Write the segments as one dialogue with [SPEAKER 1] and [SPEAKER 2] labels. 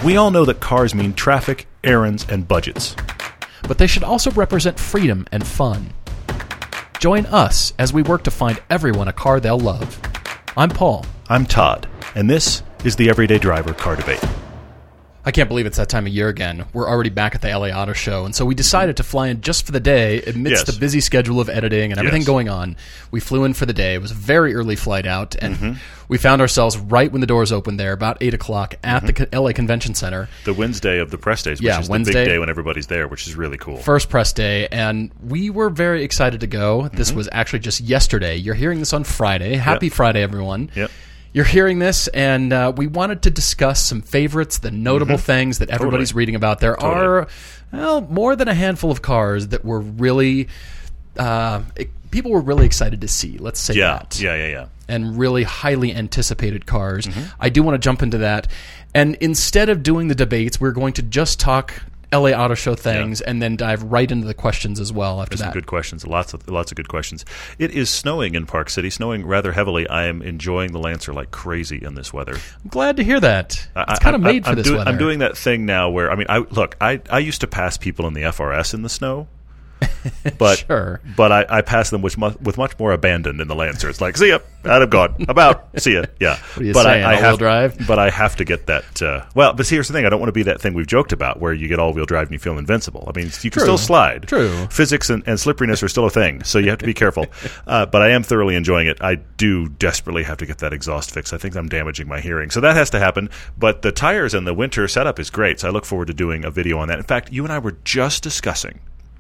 [SPEAKER 1] We all know that cars mean traffic, errands, and budgets.
[SPEAKER 2] But they should also represent freedom and fun. Join us as we work to find everyone a car they'll love. I'm Paul.
[SPEAKER 1] I'm Todd, and this is the Everyday Driver Car Debate.
[SPEAKER 2] I can't believe it's that time of year again. We're already back at the LA Auto Show, and so we decided to fly in just for the day amidst the busy schedule of editing and everything going on. We flew in for the day. It was a very early flight out, and we found ourselves right when the doors opened there, about 8 o'clock at the LA Convention Center.
[SPEAKER 1] The Wednesday of the press days, which is
[SPEAKER 2] Wednesday,
[SPEAKER 1] the big day when everybody's there, which is really cool.
[SPEAKER 2] First press day, and we were very excited to go. This was actually just yesterday. You're hearing this on Friday. Happy Friday, everyone.
[SPEAKER 1] Yep.
[SPEAKER 2] You're hearing this, and we wanted to discuss some favorites, the notable things that everybody's reading about. There are, more than a handful of cars that were really, people were really excited to see. Let's say that.
[SPEAKER 1] Yeah.
[SPEAKER 2] And really highly anticipated cars. I do want to jump into that. And instead of doing the debates, we're going to just talk LA Auto Show things, and then dive right into the questions as well after that.
[SPEAKER 1] Some good questions. Lots of good questions. It is snowing in Park City, snowing rather heavily. I am enjoying the Lancer like crazy in this weather.
[SPEAKER 2] I'm glad to hear that. It's kind of made for this weather.
[SPEAKER 1] I'm doing that thing now where, I used to pass people in the FRS in the snow. But but I pass them with much more abandon in the Lancer. It's like, see ya, out of God, about, see ya, yeah.
[SPEAKER 2] What are you saying, all-wheel drive?
[SPEAKER 1] But I have to get that. But here's the thing: I don't want to be that thing we've joked about, where you get all-wheel drive and you feel invincible. I mean, you can still slide.
[SPEAKER 2] True.
[SPEAKER 1] Physics and slipperiness are still a thing, so you have to be careful. But I am thoroughly enjoying it. I do desperately have to get that exhaust fixed. I think I'm damaging my hearing, so that has to happen. But the tires and the winter setup is great, so I look forward to doing a video on that. In fact, you and I were just discussing.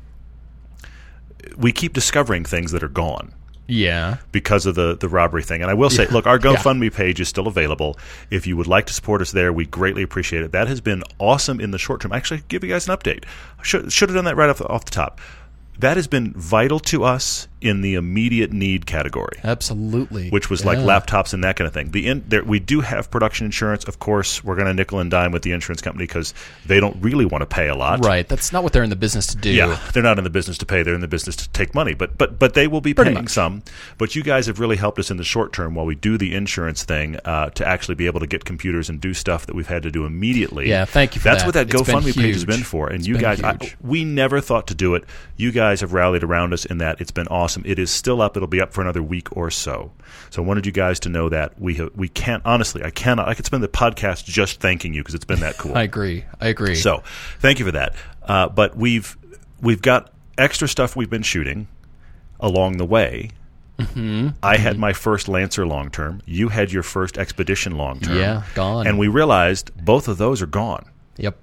[SPEAKER 1] We keep discovering things that are gone.
[SPEAKER 2] Yeah.
[SPEAKER 1] Because of the robbery thing. And I will say, look, our GoFundMe page is still available. If you would like to support us there, we greatly appreciate it. That has been awesome in the short term. Actually, give you guys an update. Should have done that right off the top. That has been vital to us in the immediate need category.
[SPEAKER 2] Absolutely.
[SPEAKER 1] Which was like laptops and that kind of thing. We do have production insurance. Of course, we're going to nickel and dime with the insurance company because they don't really want to pay a lot.
[SPEAKER 2] Right. That's not what they're in the business to do.
[SPEAKER 1] Yeah. They're not in the business to pay. They're in the business to take money. But they will be paying some. But you guys have really helped us in the short term while we do the insurance thing to actually be able to get computers and do stuff that we've had to do immediately.
[SPEAKER 2] Yeah, thank you for that.
[SPEAKER 1] That's what that GoFundMe page has been for. And you guys, we never thought to do it. You guys have rallied around us in that. It's been awesome. It is still up. It'll be up for another week or so. So I wanted you guys to know that we can't, honestly, I could spend the podcast just thanking you because it's been that cool.
[SPEAKER 2] I agree.
[SPEAKER 1] So thank you for that. But we've got extra stuff we've been shooting along the way. I had my first Lancer long term. You had your first Expedition long term.
[SPEAKER 2] Yeah, gone.
[SPEAKER 1] And we realized both of those are gone.
[SPEAKER 2] Yep.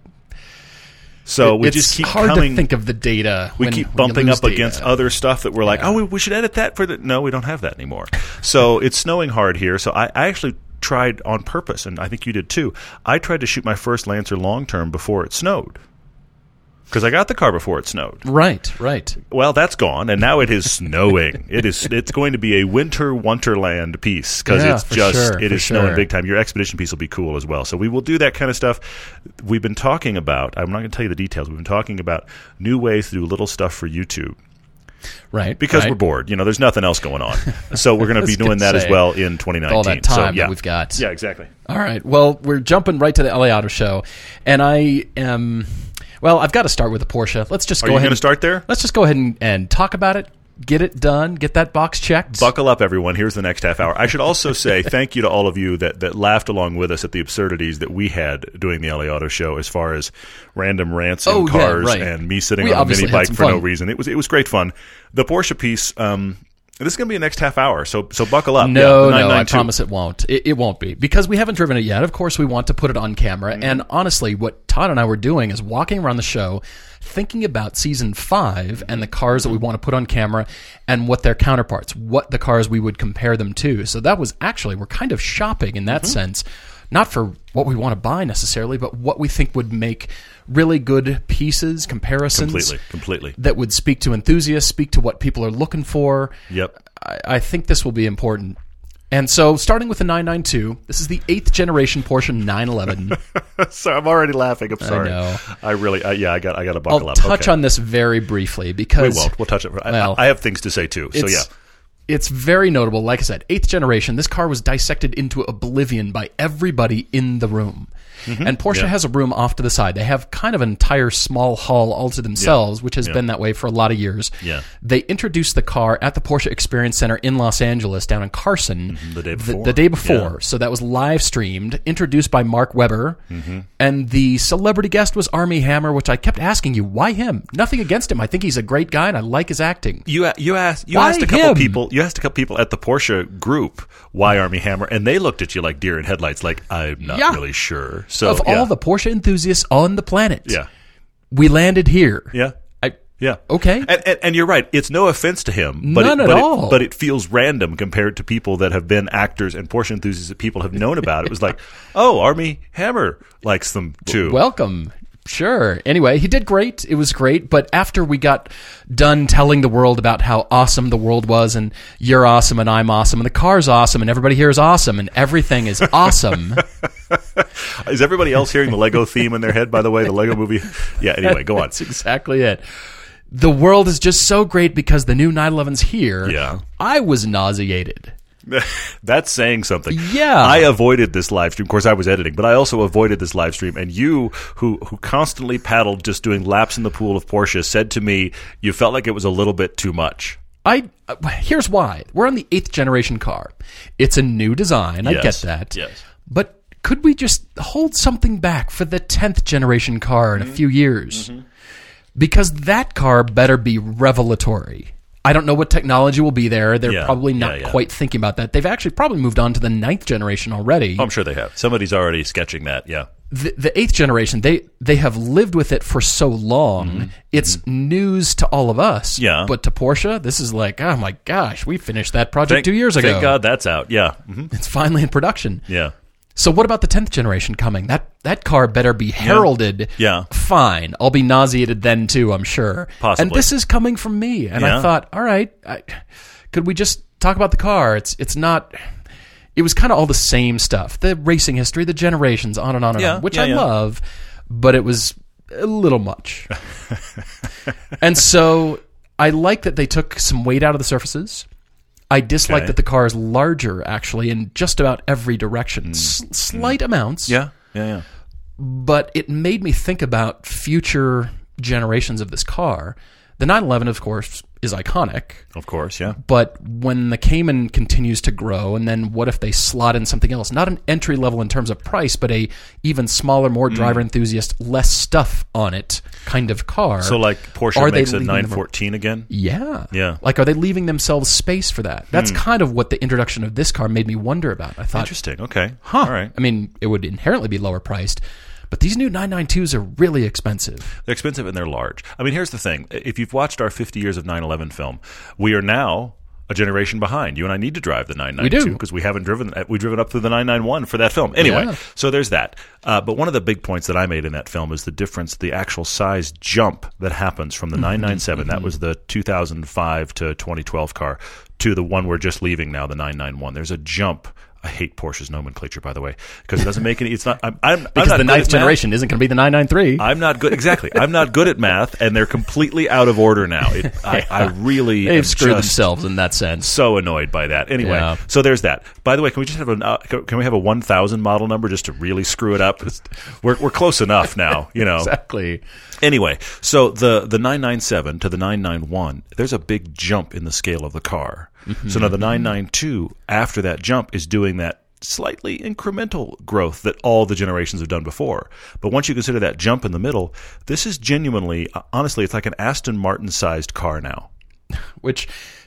[SPEAKER 1] So we
[SPEAKER 2] it's
[SPEAKER 1] just keep
[SPEAKER 2] hard
[SPEAKER 1] coming.
[SPEAKER 2] to think of the data.
[SPEAKER 1] We keep bumping up against other stuff that we're like, we should edit that for the. No, we don't have that anymore. So it's snowing hard here. So I actually tried on purpose, and I think you did too. I tried to shoot my first Lancer long term before it snowed. Because I got the car before it snowed.
[SPEAKER 2] Right.
[SPEAKER 1] Well, that's gone, and now it is snowing. It's going to be a winter wonderland piece because it is snowing big time. Your Expedition piece will be cool as well. So we will do that kind of stuff. We've been talking about. I'm not going to tell you the details. We've been talking about new ways to do little stuff for YouTube.
[SPEAKER 2] Right.
[SPEAKER 1] Because we're bored. There's nothing else going on. So we're going to be doing that as well in 2019.
[SPEAKER 2] All that time that we've got.
[SPEAKER 1] Yeah, exactly.
[SPEAKER 2] All right. Well, we're jumping right to the LA Auto Show, and I am. Well, I've got to start with the Porsche. Let's just go ahead.
[SPEAKER 1] Are you going to start there?
[SPEAKER 2] Let's just go ahead and talk about it. Get it done. Get that box checked.
[SPEAKER 1] Buckle up, everyone. Here's the next half hour. I should also say thank you to all of you that laughed along with us at the absurdities that we had doing the LA Auto Show as far as random rants and cars and me sitting on a mini bike for no reason. It was great fun. The Porsche piece. This is going to be the next half hour, so buckle up.
[SPEAKER 2] No, I promise it won't. It won't be, because we haven't driven it yet. Of course, we want to put it on camera. And honestly, what Todd and I were doing is walking around the show, thinking about Season 5 and the cars that we want to put on camera and what their counterparts, what the cars we would compare them to. So that was actually, we're kind of shopping in that sense, not for what we want to buy necessarily, but what we think would make really good pieces, comparisons.
[SPEAKER 1] Completely.
[SPEAKER 2] That would speak to enthusiasts, speak to what people are looking for.
[SPEAKER 1] Yep.
[SPEAKER 2] I think this will be important. And so, starting with the 992, this is the 8th generation Porsche 911.
[SPEAKER 1] So I'm already laughing. I'm sorry.
[SPEAKER 2] I know.
[SPEAKER 1] I got to buckle up.
[SPEAKER 2] I'll touch on this very briefly because...
[SPEAKER 1] We won't. We'll touch it. I have things to say too, so yeah.
[SPEAKER 2] It's very notable. Like I said, 8th generation. This car was dissected into oblivion by everybody in the room. And Porsche has a room off to the side. They have kind of an entire small hall all to themselves, which has been that way for a lot of years.
[SPEAKER 1] Yeah.
[SPEAKER 2] They introduced the car at the Porsche Experience Center in Los Angeles, down in Carson,
[SPEAKER 1] the day before.
[SPEAKER 2] The day before. So that was live streamed, introduced by Mark Webber, and the celebrity guest was Armie Hammer, which I kept asking you, why him? Nothing against him. I think he's a great guy, and I like his acting.
[SPEAKER 1] You asked a couple people. You asked a couple people at the Porsche group why Armie Hammer, and they looked at you like deer in headlights. Like, I'm not really sure. So
[SPEAKER 2] of all the Porsche enthusiasts on the planet,
[SPEAKER 1] yeah,
[SPEAKER 2] we landed here.
[SPEAKER 1] Yeah. Yeah.
[SPEAKER 2] Okay.
[SPEAKER 1] And you're right. It's no offense to him. But
[SPEAKER 2] None at all.
[SPEAKER 1] But it feels random compared to people that have been actors and Porsche enthusiasts that people have known about. It was like, oh, Armie Hammer likes them too.
[SPEAKER 2] Welcome. Sure. Anyway, he did great. It was great. But after we got done telling the world about how awesome the world was, and you're awesome and I'm awesome and the car's awesome and everybody here is awesome and everything is awesome.
[SPEAKER 1] Is everybody else hearing the Lego theme in their head, by the way? The Lego movie? Yeah, anyway, go on.
[SPEAKER 2] That's exactly it. The world is just so great because the new 911's here.
[SPEAKER 1] Yeah.
[SPEAKER 2] I was nauseated.
[SPEAKER 1] That's saying something.
[SPEAKER 2] Yeah.
[SPEAKER 1] I avoided this live stream. Of course, I was editing, but I also avoided this live stream. And you, who constantly paddled just doing laps in the pool of Porsche, said to me you felt like it was a little bit too much.
[SPEAKER 2] Here's why. We're on the 8th generation car. It's a new design. I get that.
[SPEAKER 1] Yes.
[SPEAKER 2] But could we just hold something back for the 10th generation car in a few years? Because that car better be revelatory. I don't know what technology will be there. They're probably not quite thinking about that. They've actually probably moved on to the 9th generation already.
[SPEAKER 1] I'm sure they have. Somebody's already sketching that, yeah.
[SPEAKER 2] The 8th generation, they have lived with it for so long, it's news to all of us.
[SPEAKER 1] Yeah.
[SPEAKER 2] But to Porsche, this is like, oh my gosh, we finished that project 2 years ago.
[SPEAKER 1] Thank God that's out, yeah.
[SPEAKER 2] It's finally in production.
[SPEAKER 1] Yeah.
[SPEAKER 2] So what about the 10th generation coming? That car better be heralded.
[SPEAKER 1] Yeah.
[SPEAKER 2] Fine. I'll be nauseated then too, I'm sure.
[SPEAKER 1] Possibly.
[SPEAKER 2] And this is coming from me. And I thought, all right, could we just talk about the car? It's not... It was kind of all the same stuff. The racing history, the generations, on and on and on, which I love, but it was a little much. And so I like that they took some weight out of the surfaces. I dislike that the car is larger, actually, in just about every direction. Slight amounts.
[SPEAKER 1] Yeah.
[SPEAKER 2] But it made me think about future generations of this car. The 911, of course, is iconic.
[SPEAKER 1] Of course, yeah.
[SPEAKER 2] But when the Cayman continues to grow, and then what if they slot in something else? Not an entry level in terms of price, but a even smaller, more driver enthusiast, less stuff on it kind of car.
[SPEAKER 1] So like Porsche makes a 914 again?
[SPEAKER 2] Yeah.
[SPEAKER 1] Yeah.
[SPEAKER 2] Like, are they leaving themselves space for that? That's kind of what the introduction of this car made me wonder about. I thought,
[SPEAKER 1] interesting. Okay.
[SPEAKER 2] All
[SPEAKER 1] right.
[SPEAKER 2] I mean, it would inherently be lower priced. But these new 992s are really expensive.
[SPEAKER 1] They're expensive and they're large. I mean, here's the thing. If you've watched our 50 years of 911 film, we are now a generation behind. You and I need to drive the 992 because we haven't driven. We've driven up through the 991 for that film. Anyway, so there's that. But one of the big points that I made in that film is the difference, the actual size jump that happens from the 997, that was the 2005 to 2012 car, to the one we're just leaving now, the 991. There's a jump. I hate Porsche's nomenclature, by the way, because it doesn't make any. It's not. I'm
[SPEAKER 2] because
[SPEAKER 1] not
[SPEAKER 2] the 9th generation isn't going to be the 993.
[SPEAKER 1] I'm not good. Exactly. I'm not good at math, and they're completely out of order now. I really
[SPEAKER 2] they've screwed themselves in that sense.
[SPEAKER 1] So annoyed by that. Anyway, so there's that. By the way, can we just have can we have a 1000 model number just to really screw it up? We're close enough now, you know.
[SPEAKER 2] Exactly.
[SPEAKER 1] Anyway, so the 997 to the 991, there's a big jump in the scale of the car. So now the 992, after that jump, is doing that slightly incremental growth that all the generations have done before. But once you consider that jump in the middle, this is genuinely, honestly, it's like an Aston Martin-sized car now.
[SPEAKER 2] Which,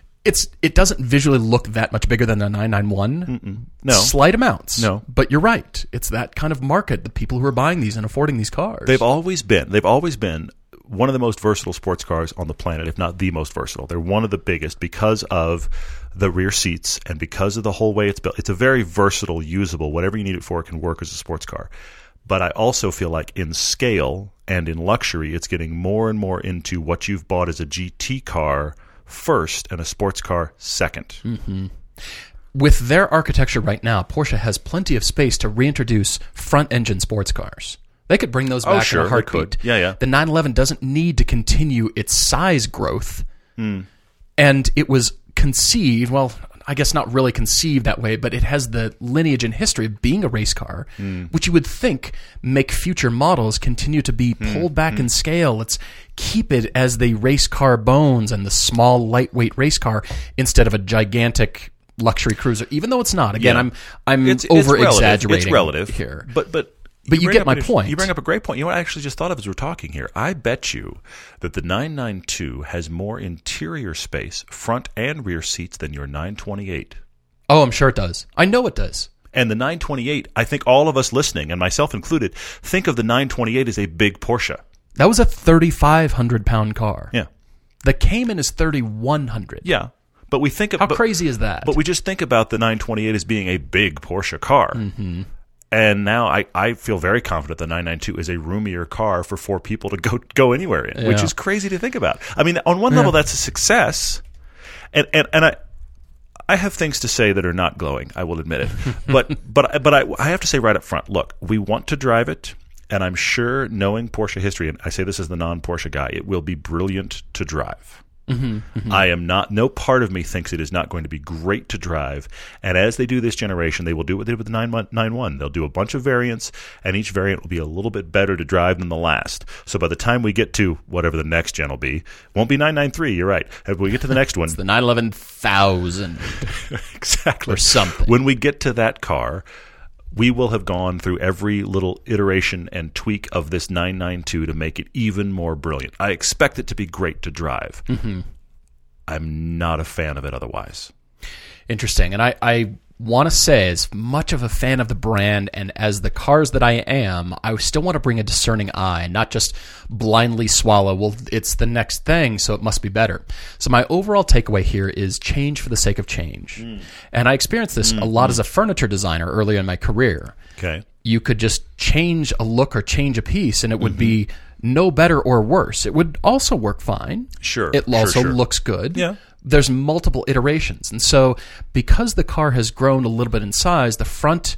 [SPEAKER 2] it doesn't visually look that much bigger than a 991.
[SPEAKER 1] No.
[SPEAKER 2] Slight amounts.
[SPEAKER 1] No.
[SPEAKER 2] But you're right. It's that kind of market, the people who are buying these and affording these cars.
[SPEAKER 1] They've always been one of the most versatile sports cars on the planet, if not the most versatile. They're one of the biggest because of the rear seats and because of the whole way it's built. It's a very versatile, usable, whatever you need it for, it can work as a sports car. But I also feel like in scale and in luxury, it's getting more and more into what you've bought as a GT car first and a sports car second.
[SPEAKER 2] With their architecture right now, Porsche has plenty of space to reintroduce front-engine sports cars. They could bring those back in a heartbeat.
[SPEAKER 1] Yeah.
[SPEAKER 2] The 911 doesn't need to continue its size growth. And it was conceived, well, I guess not really conceived that way, but it has the lineage and history of being a race car, which you would think make future models continue to be pulled back in scale. Let's keep it as the race car bones and the small, lightweight race car instead of a gigantic luxury cruiser, even though it's not. Again, I'm over-exaggerating
[SPEAKER 1] it's relative
[SPEAKER 2] here.
[SPEAKER 1] But
[SPEAKER 2] you get my point.
[SPEAKER 1] You bring up a great point. You know what I actually just thought of as we're talking here? I bet you that the 992 has more interior space, front and rear seats, than your 928.
[SPEAKER 2] Oh, I'm sure it does. I know it does.
[SPEAKER 1] And the 928, I think all of us listening, and myself included, think of the 928 as a big Porsche.
[SPEAKER 2] That was a 3,500-pound car.
[SPEAKER 1] Yeah.
[SPEAKER 2] The Cayman is 3,100.
[SPEAKER 1] Yeah. But we think of,
[SPEAKER 2] how crazy is that?
[SPEAKER 1] But we just think about the 928 as being a big Porsche car. Mm-hmm. And now I feel very confident the 992 is a roomier car for 4 people to go anywhere in, which is crazy to think about. I mean, on one level, that's a success. And I have things to say that are not glowing, I will admit it. But I have to say right up front, look, we want to drive it, and I'm sure, knowing Porsche history, and I say this as the non-Porsche guy, it will be brilliant to drive. Mm-hmm, mm-hmm. I am not. No part of me thinks it is not going to be great to drive. And as they do this generation, they will do what they did with the 991. They'll do a bunch of variants, and each variant will be a little bit better to drive than the last. So by the time we get to whatever the next gen will be, won't be 993. You're right. If we get to the next one,
[SPEAKER 2] it's the 911,000
[SPEAKER 1] exactly,
[SPEAKER 2] or something.
[SPEAKER 1] When we get to that car, we will have gone through every little iteration and tweak of this 992 to make it even more brilliant. I expect it to be great to drive. Mm-hmm. I'm not a fan of it otherwise.
[SPEAKER 2] Interesting. And I want to say, as much of a fan of the brand and as the cars that I am, I still want to bring a discerning eye, not just blindly swallow, well, it's the next thing, so it must be better. So my overall takeaway here is change for the sake of change. And I experienced this a lot as a furniture designer earlier in my career.
[SPEAKER 1] Okay.
[SPEAKER 2] You could just change a look or change a piece, and it would be no better or worse. It would also work fine.
[SPEAKER 1] Sure.
[SPEAKER 2] It also looks good.
[SPEAKER 1] Yeah.
[SPEAKER 2] There's multiple iterations. And so because the car has grown a little bit in size, the front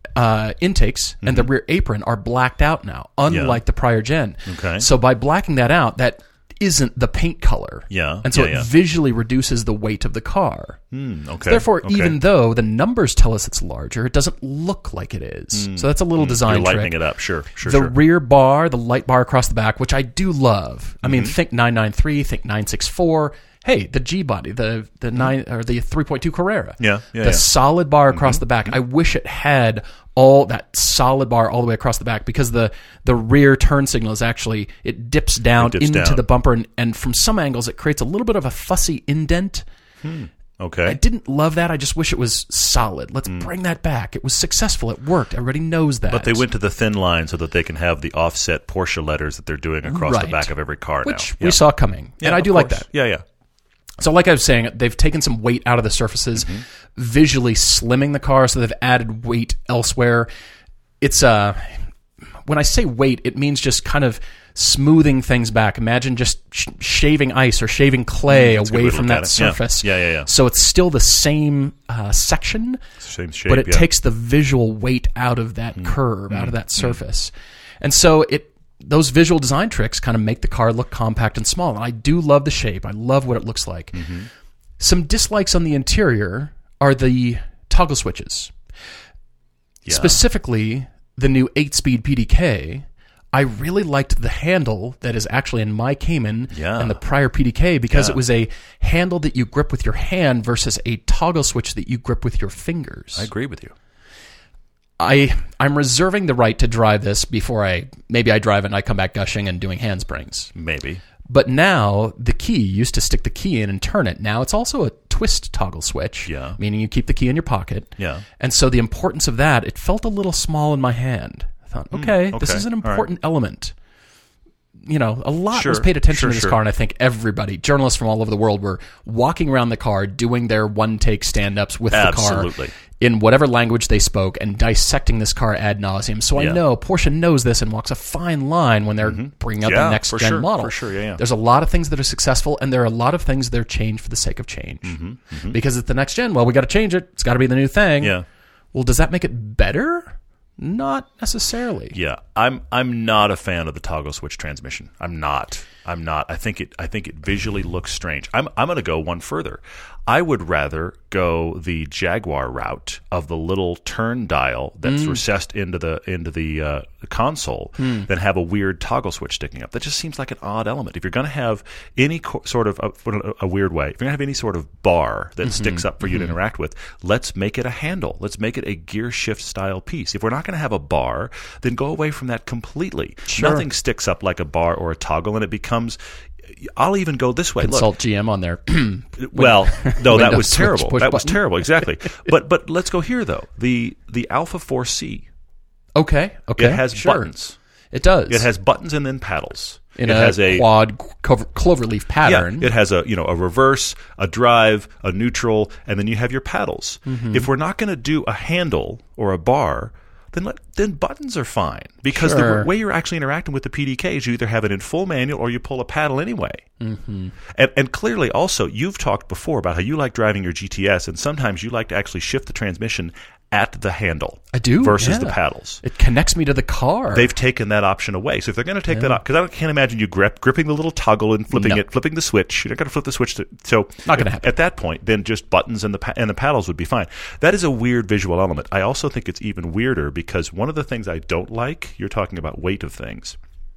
[SPEAKER 2] intakes and the rear apron are blacked out now, unlike the prior gen.
[SPEAKER 1] Okay.
[SPEAKER 2] So by blacking that out, that isn't the paint color.
[SPEAKER 1] Yeah.
[SPEAKER 2] And so it visually reduces the weight of the car.
[SPEAKER 1] Okay.
[SPEAKER 2] So therefore, even though the numbers tell us it's larger, it doesn't look like it is. So that's a little design trick.
[SPEAKER 1] You're lightening it up. Sure.
[SPEAKER 2] The rear bar, the light bar across the back, which I do love. I mean, think 993, think 964. Hey, the G body, the 9 or the 3.2 Carrera. The solid bar across the back. I wish it had all that solid bar all the way across the back, because the rear turn signal is actually, it dips down into the bumper, and from some angles it creates a little bit of a fussy indent.
[SPEAKER 1] Okay.
[SPEAKER 2] I didn't love that. I just wish it was solid. Let's bring that back. It was successful. It worked. Everybody knows that.
[SPEAKER 1] But they went to the thin line so that they can have the offset Porsche letters that they're doing across the back of every car now.
[SPEAKER 2] Which we saw coming. And I do like that.
[SPEAKER 1] Yeah.
[SPEAKER 2] So like I was saying, they've taken some weight out of the surfaces, visually slimming the car, so they've added weight elsewhere. It's when I say weight, it means just kind of smoothing things back. Imagine just shaving ice or shaving clay away from that surface.
[SPEAKER 1] Yeah.
[SPEAKER 2] So it's still the same section,
[SPEAKER 1] same shape,
[SPEAKER 2] but it takes the visual weight out of that curve, out of that surface. And so those visual design tricks kind of make the car look compact and small. And I do love the shape. I love what it looks like. Some dislikes on the interior are the toggle switches. Specifically, the new 8-speed PDK. I really liked the handle that is actually in my Cayman and the prior PDK, because it was a handle that you grip with your hand versus a toggle switch that you grip with your fingers.
[SPEAKER 1] I agree with you.
[SPEAKER 2] I'm reserving the right to drive this before I drive it and I come back gushing and doing handsprings.
[SPEAKER 1] Maybe.
[SPEAKER 2] But now the key, you used to stick the key in and turn it. Now it's also a twist toggle switch, meaning you keep the key in your pocket. And so the importance of that, it felt a little small in my hand. I thought, okay, this is an important element. You know, a lot was paid attention to this car, and I think everybody, journalists from all over the world, were walking around the car, doing their one-take stand-ups with the car in whatever language they spoke, and dissecting this car ad nauseum. So I know Porsche knows this and walks a fine line when they're bringing out the next-gen model. There's a lot of things that are successful, and there are a lot of things that are changed for the sake of change. Because it's the next gen, well, we got to change it. It's got to be the new thing. Well, does that make it better? Not necessarily.
[SPEAKER 1] Yeah, I'm not a fan of the toggle switch transmission. I'm not. I think it visually looks strange. I'm going to go one further. I would rather go the Jaguar route of the little turn dial that's recessed into the console than have a weird toggle switch sticking up. That just seems like an odd element. If you're going to have any sort of a weird way, if you're going to have any sort of bar that sticks up for you to interact with, let's make it a handle. Let's make it a gear shift style piece. If we're not going to have a bar, then go away from that completely.
[SPEAKER 2] Sure.
[SPEAKER 1] Nothing sticks up like a bar or a toggle, and it becomes. I'll even go this way.
[SPEAKER 2] Consult GM on there.
[SPEAKER 1] Well, no, that was terrible. That was terrible, exactly. But let's go here, though. The Alpha 4C.
[SPEAKER 2] Okay.
[SPEAKER 1] It has buttons.
[SPEAKER 2] It does.
[SPEAKER 1] It has buttons and then paddles.
[SPEAKER 2] It has a quad cloverleaf pattern.
[SPEAKER 1] Yeah, it has a reverse, a drive, a neutral, and then you have your paddles. If we're not going to do a handle or a bar, then buttons are fine, because the way you're actually interacting with the PDK is you either have it in full manual or you pull a paddle anyway. And clearly also, you've talked before about how you like driving your GTS, and sometimes you like to actually shift the transmission at the handle.
[SPEAKER 2] I do,
[SPEAKER 1] versus the paddles.
[SPEAKER 2] It connects me to the car.
[SPEAKER 1] They've taken that option away. So if they're going to take that off, because I can't imagine you gripping the little toggle and flipping the switch. You're not going to flip the switch. So
[SPEAKER 2] not going to happen.
[SPEAKER 1] At that point, then just buttons and the paddles would be fine. That is a weird visual element. I also think it's even weirder because one of the things I don't like, you're talking about weight of things.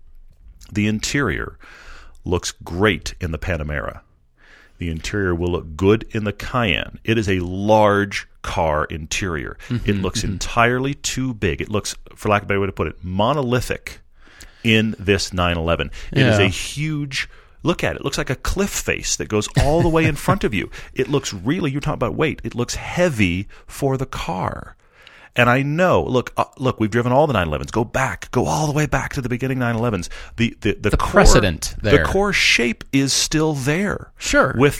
[SPEAKER 1] The interior looks great in the Panamera. The interior will look good in the Cayenne. It is a large car interior. It looks entirely too big. It looks, for lack of a better way to put it, monolithic in this 911. It is a huge... Look at it. It looks like a cliff face that goes all the way in front of you. It looks really... You're talking about weight. It looks heavy for the car. And I know, look, we've driven all the 911s. Go all the way back to the beginning 911s. The core,
[SPEAKER 2] precedent there.
[SPEAKER 1] The core shape is still there.
[SPEAKER 2] Sure.
[SPEAKER 1] With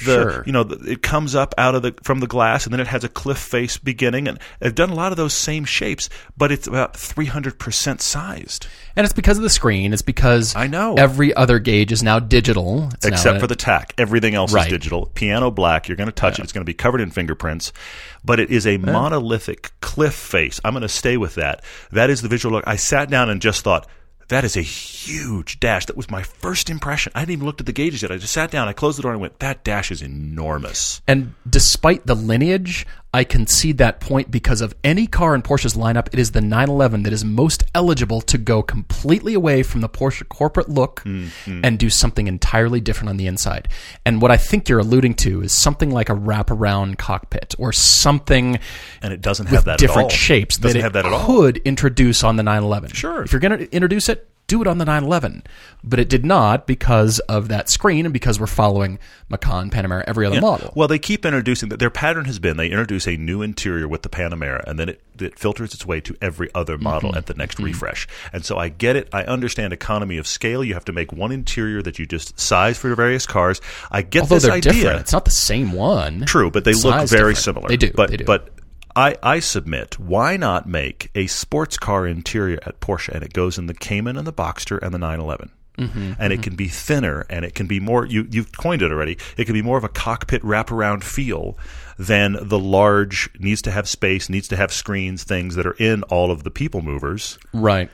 [SPEAKER 1] it comes up from the glass, and then it has a cliff face beginning. And I've done a lot of those same shapes, but it's about 300% sized.
[SPEAKER 2] And it's because of the screen. It's because
[SPEAKER 1] I know
[SPEAKER 2] every other gauge is now digital.
[SPEAKER 1] Except for the TAC. Everything else is digital. Piano black. You're going to touch it. It's going to be covered in fingerprints. But it is a monolithic cliff face. I'm going to stay with that. That is the visual look. I sat down and just thought, that is a huge dash. That was my first impression. I hadn't even looked at the gauges yet. I just sat down, I closed the door, and went, that dash is enormous.
[SPEAKER 2] And despite the lineage, I concede that point because of any car in Porsche's lineup, it is the 911 that is most eligible to go completely away from the Porsche corporate look and do something entirely different on the inside. And what I think you're alluding to is something like a wraparound cockpit or something,
[SPEAKER 1] and it doesn't have that
[SPEAKER 2] different
[SPEAKER 1] at all.
[SPEAKER 2] shapes that it could introduce on the 911.
[SPEAKER 1] Sure.
[SPEAKER 2] If you're going to introduce it, do it on the 911. But it did not because of that screen and because we're following Macan, Panamera, every other model.
[SPEAKER 1] Well, they keep introducing that. Their pattern has been they introduce a new interior with the Panamera, and then it filters its way to every other model at the next refresh. And so I get it. I understand economy of scale. You have to make one interior that you just size for various cars. I get this idea.
[SPEAKER 2] Different. It's not the same one.
[SPEAKER 1] True, but they look very similar.
[SPEAKER 2] They do.
[SPEAKER 1] But I submit, why not make a sports car interior at Porsche, and it goes in the Cayman and the Boxster and the 911. And it can be thinner, and it can be more, you've coined it already, it can be more of a cockpit wraparound feel than the large, needs to have space, needs to have screens, things that are in all of the people movers.
[SPEAKER 2] Right.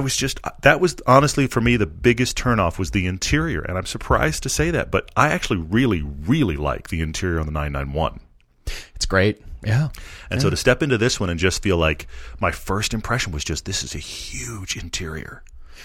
[SPEAKER 1] That was honestly for me the biggest turnoff was the interior, and I'm surprised to say that, but I actually really, really like the interior on the 991.
[SPEAKER 2] It's great. Yeah.
[SPEAKER 1] And so to step into this one and just feel like my first impression was just, this is a huge interior.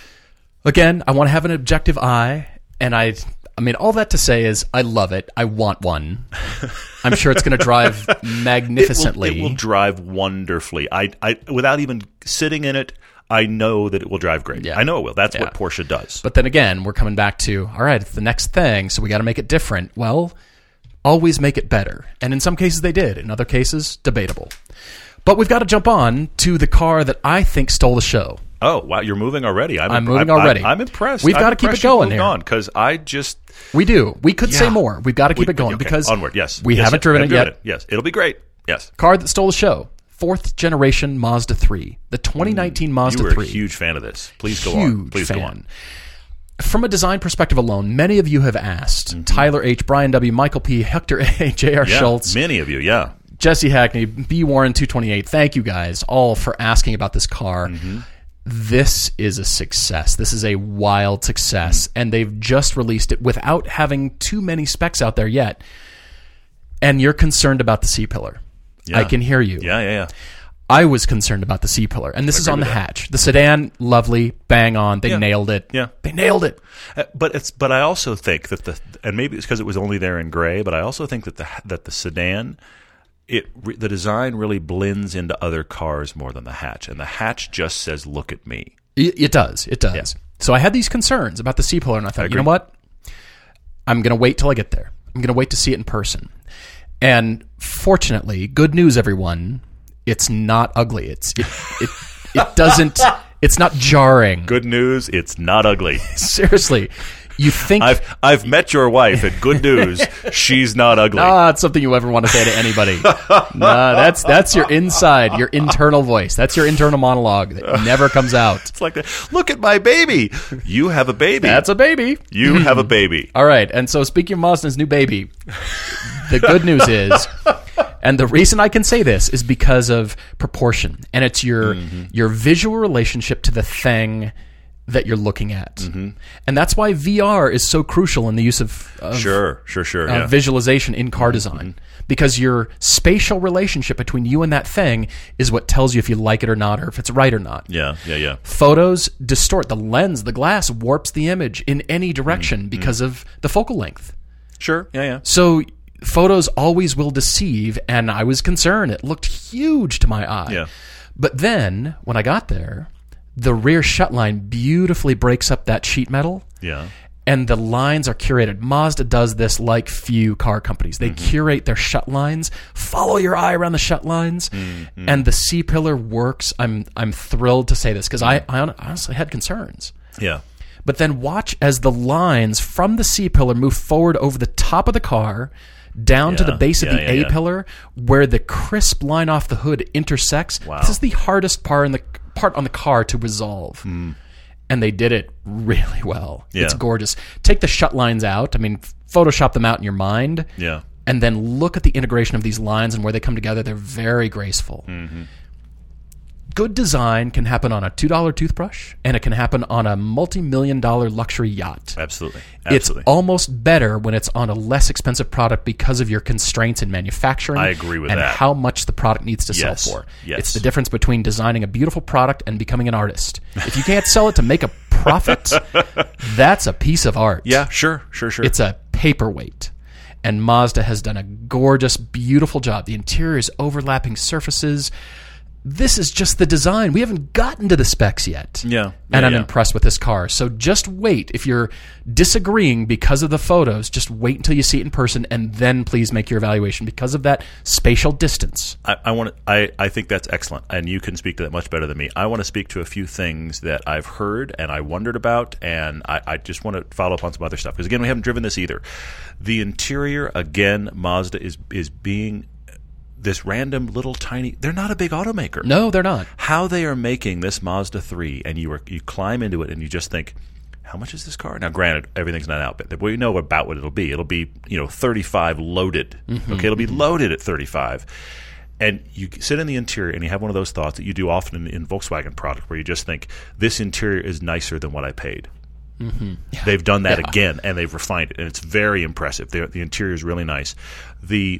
[SPEAKER 2] Again, I want to have an objective eye, and I mean, all that to say is I love it. I want one. I'm sure it's going to drive magnificently.
[SPEAKER 1] It will drive wonderfully. I without even sitting in it, I know that it will drive great.
[SPEAKER 2] Yeah.
[SPEAKER 1] I know it will. That's what Porsche does.
[SPEAKER 2] But then again, we're coming back to, all right, it's the next thing, so we got to make it different. Well, always make it better. And in some cases they did. In other cases, debatable. But we've got to jump on to the car that I think stole the show.
[SPEAKER 1] Oh, wow, you're moving already.
[SPEAKER 2] I'm moving already.
[SPEAKER 1] I'm impressed.
[SPEAKER 2] We've got to keep it going here.
[SPEAKER 1] Because I just...
[SPEAKER 2] We do. We could say more. We've got to keep it going because...
[SPEAKER 1] Onward, yes.
[SPEAKER 2] We haven't driven it yet.
[SPEAKER 1] Yes, it'll be great. Yes.
[SPEAKER 2] Car that stole the show. 4th generation Mazda 3. The 2019 Mazda 3.
[SPEAKER 1] You were a huge fan of this. Please go on. Please go on.
[SPEAKER 2] From a design perspective alone, many of you have asked. Tyler H., Brian W., Michael P., Hector A., J.R. Schultz.
[SPEAKER 1] Many of you, yeah.
[SPEAKER 2] Jesse Hackney, B. Warren 228. Thank you guys all for asking about this car. This is a success. This is a wild success. And they've just released it without having too many specs out there yet. And you're concerned about the C-pillar.
[SPEAKER 1] Yeah.
[SPEAKER 2] I can hear you.
[SPEAKER 1] Yeah.
[SPEAKER 2] I was concerned about the C-pillar, and this is on the hatch. The sedan, lovely, bang on. They nailed it.
[SPEAKER 1] Yeah,
[SPEAKER 2] they nailed it.
[SPEAKER 1] But I also think that and maybe it's because it was only there in gray, but I also think that the sedan, the design really blends into other cars more than the hatch, and the hatch just says, "Look at me."
[SPEAKER 2] It does. Yeah. So I had these concerns about the C-pillar, and I thought, you know what? I'm going to wait till I get there. I'm going to wait to see it in person. And fortunately, good news, everyone. It's not ugly. It doesn't. It's not jarring.
[SPEAKER 1] Good news. It's not ugly.
[SPEAKER 2] Seriously, you think
[SPEAKER 1] I've met your wife, and good news, she's not ugly.
[SPEAKER 2] Not something you ever want to say to anybody. That's your inside, your internal voice. That's your internal monologue that never comes out.
[SPEAKER 1] It's like that. Look at my baby. You have a baby.
[SPEAKER 2] That's a baby.
[SPEAKER 1] You have a baby.
[SPEAKER 2] All right. And so, speaking of Mazda's new baby, the good news is. And the reason I can say this is because of proportion, and it's your visual relationship to the thing that you're looking at, and that's why VR is so crucial in the use of visualization in car design, because your spatial relationship between you and that thing is what tells you if you like it or not, or if it's right or not.
[SPEAKER 1] Yeah.
[SPEAKER 2] Photos distort the lens, the glass warps the image in any direction because of the focal length.
[SPEAKER 1] Sure. Yeah.
[SPEAKER 2] So. Photos always will deceive, and I was concerned. It looked huge to my eye.
[SPEAKER 1] Yeah.
[SPEAKER 2] But then, when I got there, the rear shut line beautifully breaks up that sheet metal.
[SPEAKER 1] Yeah.
[SPEAKER 2] And the lines are curated. Mazda does this like few car companies. They curate their shut lines, follow your eye around the shut lines, and the C-pillar works. I'm thrilled to say this, because I honestly had concerns.
[SPEAKER 1] Yeah.
[SPEAKER 2] But then watch as the lines from the C-pillar move forward over the top of the car, down to the base of the A-pillar, where the crisp line off the hood intersects.
[SPEAKER 1] Wow.
[SPEAKER 2] This is the hardest part on the car to resolve. And they did it really well.
[SPEAKER 1] Yeah.
[SPEAKER 2] It's gorgeous. Take the shut lines out. I mean, Photoshop them out in your mind.
[SPEAKER 1] Yeah.
[SPEAKER 2] And then look at the integration of these lines and where they come together. They're very graceful. Good design can happen on a $2 toothbrush, and it can happen on a multi-million-dollar luxury yacht.
[SPEAKER 1] Absolutely.
[SPEAKER 2] It's almost better when it's on a less expensive product because of your constraints in manufacturing.
[SPEAKER 1] I agree with
[SPEAKER 2] and
[SPEAKER 1] that.
[SPEAKER 2] how much the product needs to sell for.
[SPEAKER 1] Yes.
[SPEAKER 2] It's the difference between designing a beautiful product and becoming an artist. If you can't sell it to make a profit, that's a piece of art.
[SPEAKER 1] Yeah, sure.
[SPEAKER 2] It's a paperweight. And Mazda has done a gorgeous, beautiful job. The interior is overlapping surfaces. This is just the design. We haven't gotten to the specs yet.
[SPEAKER 1] Yeah.
[SPEAKER 2] And I'm impressed with this car. So just wait. If you're disagreeing because of the photos, just wait until you see it in person, and then please make your evaluation because of that spatial distance.
[SPEAKER 1] I think that's excellent, and you can speak to that much better than me. I want to speak to a few things that I've heard and I wondered about, and I just want to follow up on some other stuff. Because, again, we haven't driven this either. The interior, again, Mazda is being... this random little tiny... They're not a big automaker.
[SPEAKER 2] No, they're not.
[SPEAKER 1] How they are making this Mazda 3, and you climb into it and you just think, how much is this car? Now, granted, everything's not out, but we know about what it'll be. It'll be 35 loaded. Okay, it'll be loaded at 35. And you sit in the interior and you have one of those thoughts that you do often in Volkswagen product, where you just think, this interior is nicer than what I paid. Yeah. They've done that again, and they've refined it, and it's very impressive. The interior is really nice. The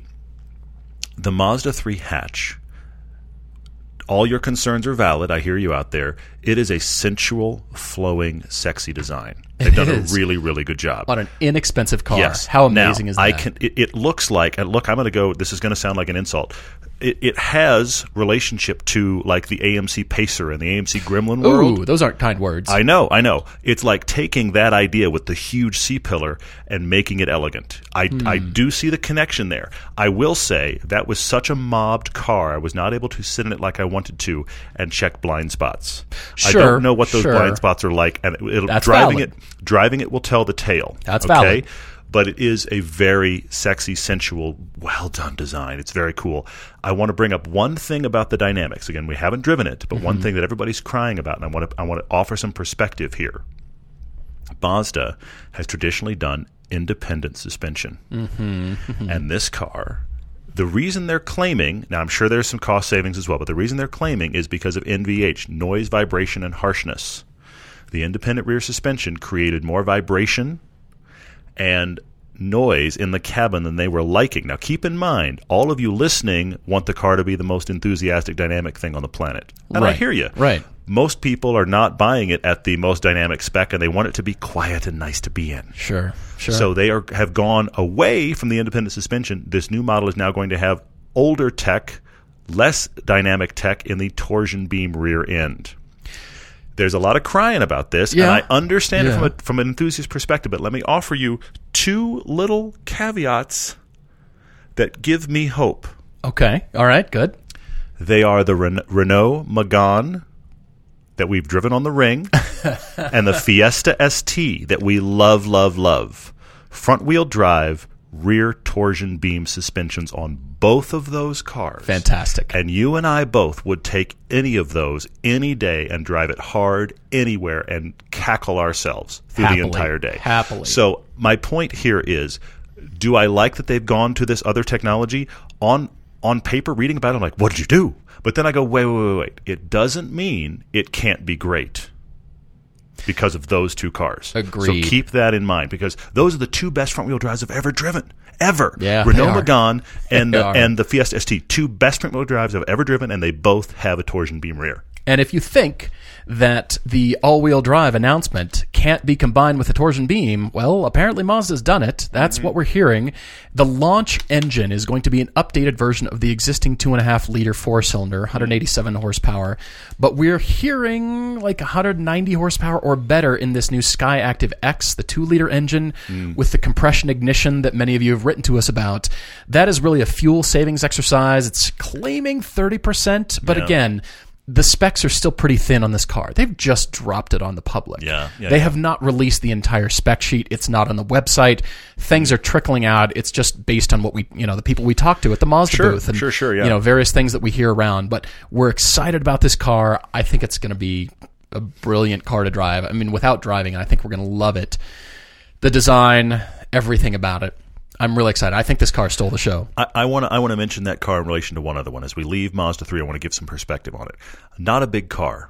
[SPEAKER 1] Mazda 3 hatch, all your concerns are valid. I hear you out there. It is a sensual, flowing, sexy design. They've done a really, really good job.
[SPEAKER 2] On an inexpensive car.
[SPEAKER 1] Yes.
[SPEAKER 2] How amazing is that?
[SPEAKER 1] It looks like, and look, I'm going to go, this is going to sound like an insult. It has relationship to like the AMC Pacer and the AMC Gremlin world.
[SPEAKER 2] Ooh, those aren't kind words.
[SPEAKER 1] I know. It's like taking that idea with the huge C-pillar and making it elegant. I do see the connection there. I will say that was such a mobbed car, I was not able to sit in it like I wanted to and check blind spots.
[SPEAKER 2] Sure,
[SPEAKER 1] I don't know what those blind spots are like, and driving it will tell the tale.
[SPEAKER 2] That's valid.
[SPEAKER 1] But it is a very sexy, sensual, well-done design. It's very cool. I want to bring up one thing about the dynamics. Again, we haven't driven it, but one thing that everybody's crying about, and I want to offer some perspective here. Mazda has traditionally done independent suspension. And this car, the reason they're claiming, now I'm sure there's some cost savings as well, but the reason they're claiming is because of NVH, noise, vibration, and harshness. The independent rear suspension created more vibration and noise in the cabin than they were liking. Now, keep in mind, all of you listening want the car to be the most enthusiastic, dynamic thing on the planet. And I hear you.
[SPEAKER 2] Right.
[SPEAKER 1] Most people are not buying it at the most dynamic spec, and they want it to be quiet and nice to be in.
[SPEAKER 2] Sure.
[SPEAKER 1] So they have gone away from the independent suspension. This new model is now going to have older tech, less dynamic tech in the torsion beam rear end. There's a lot of crying about this, and I understand it from an enthusiast perspective, but let me offer you 2 little caveats that give me hope.
[SPEAKER 2] Okay. All right. Good.
[SPEAKER 1] They are the Renault Megane that we've driven on the ring and the Fiesta ST that we love, love, love. Front-wheel drive, rear torsion beam suspensions on both of those cars.
[SPEAKER 2] Fantastic.
[SPEAKER 1] And you and I both would take any of those any day and drive it hard anywhere and cackle ourselves through the entire day.
[SPEAKER 2] Happily.
[SPEAKER 1] So my point here is, do I like that they've gone to this other technology? On paper, reading about it, I'm like, what did you do? But then I go, wait. It doesn't mean it can't be great because of those 2 cars.
[SPEAKER 2] Agreed.
[SPEAKER 1] So keep that in mind, because those are the 2 best front-wheel drives I've ever driven. Ever.
[SPEAKER 2] Yeah,
[SPEAKER 1] Renault Megane and the Fiesta ST, 2 best front-wheel drives I've ever driven, and they both have a torsion beam rear.
[SPEAKER 2] And if you think that the all-wheel drive announcement can't be combined with a torsion beam, well, apparently Mazda's done it. That's what we're hearing. The launch engine is going to be an updated version of the existing 2.5-liter 4-cylinder, 187 horsepower. But we're hearing like 190 horsepower or better in this new Skyactiv X, the 2-liter engine with the compression ignition that many of you have written to us about. That is really a fuel savings exercise. It's claiming 30%, but again, the specs are still pretty thin on this car. They've just dropped it on the public. They have not released the entire spec sheet. It's not on the website. Things are trickling out. It's just based on what we, the people we talk to at the Mazda booth and various things that we hear around. But we're excited about this car. I think it's going to be a brilliant car to drive. I mean, without driving, I think we're going to love it. The design, everything about it. I'm really excited. I think this car stole the show.
[SPEAKER 1] I want to mention that car in relation to one other one. As we leave Mazda 3, I want to give some perspective on it. Not a big car.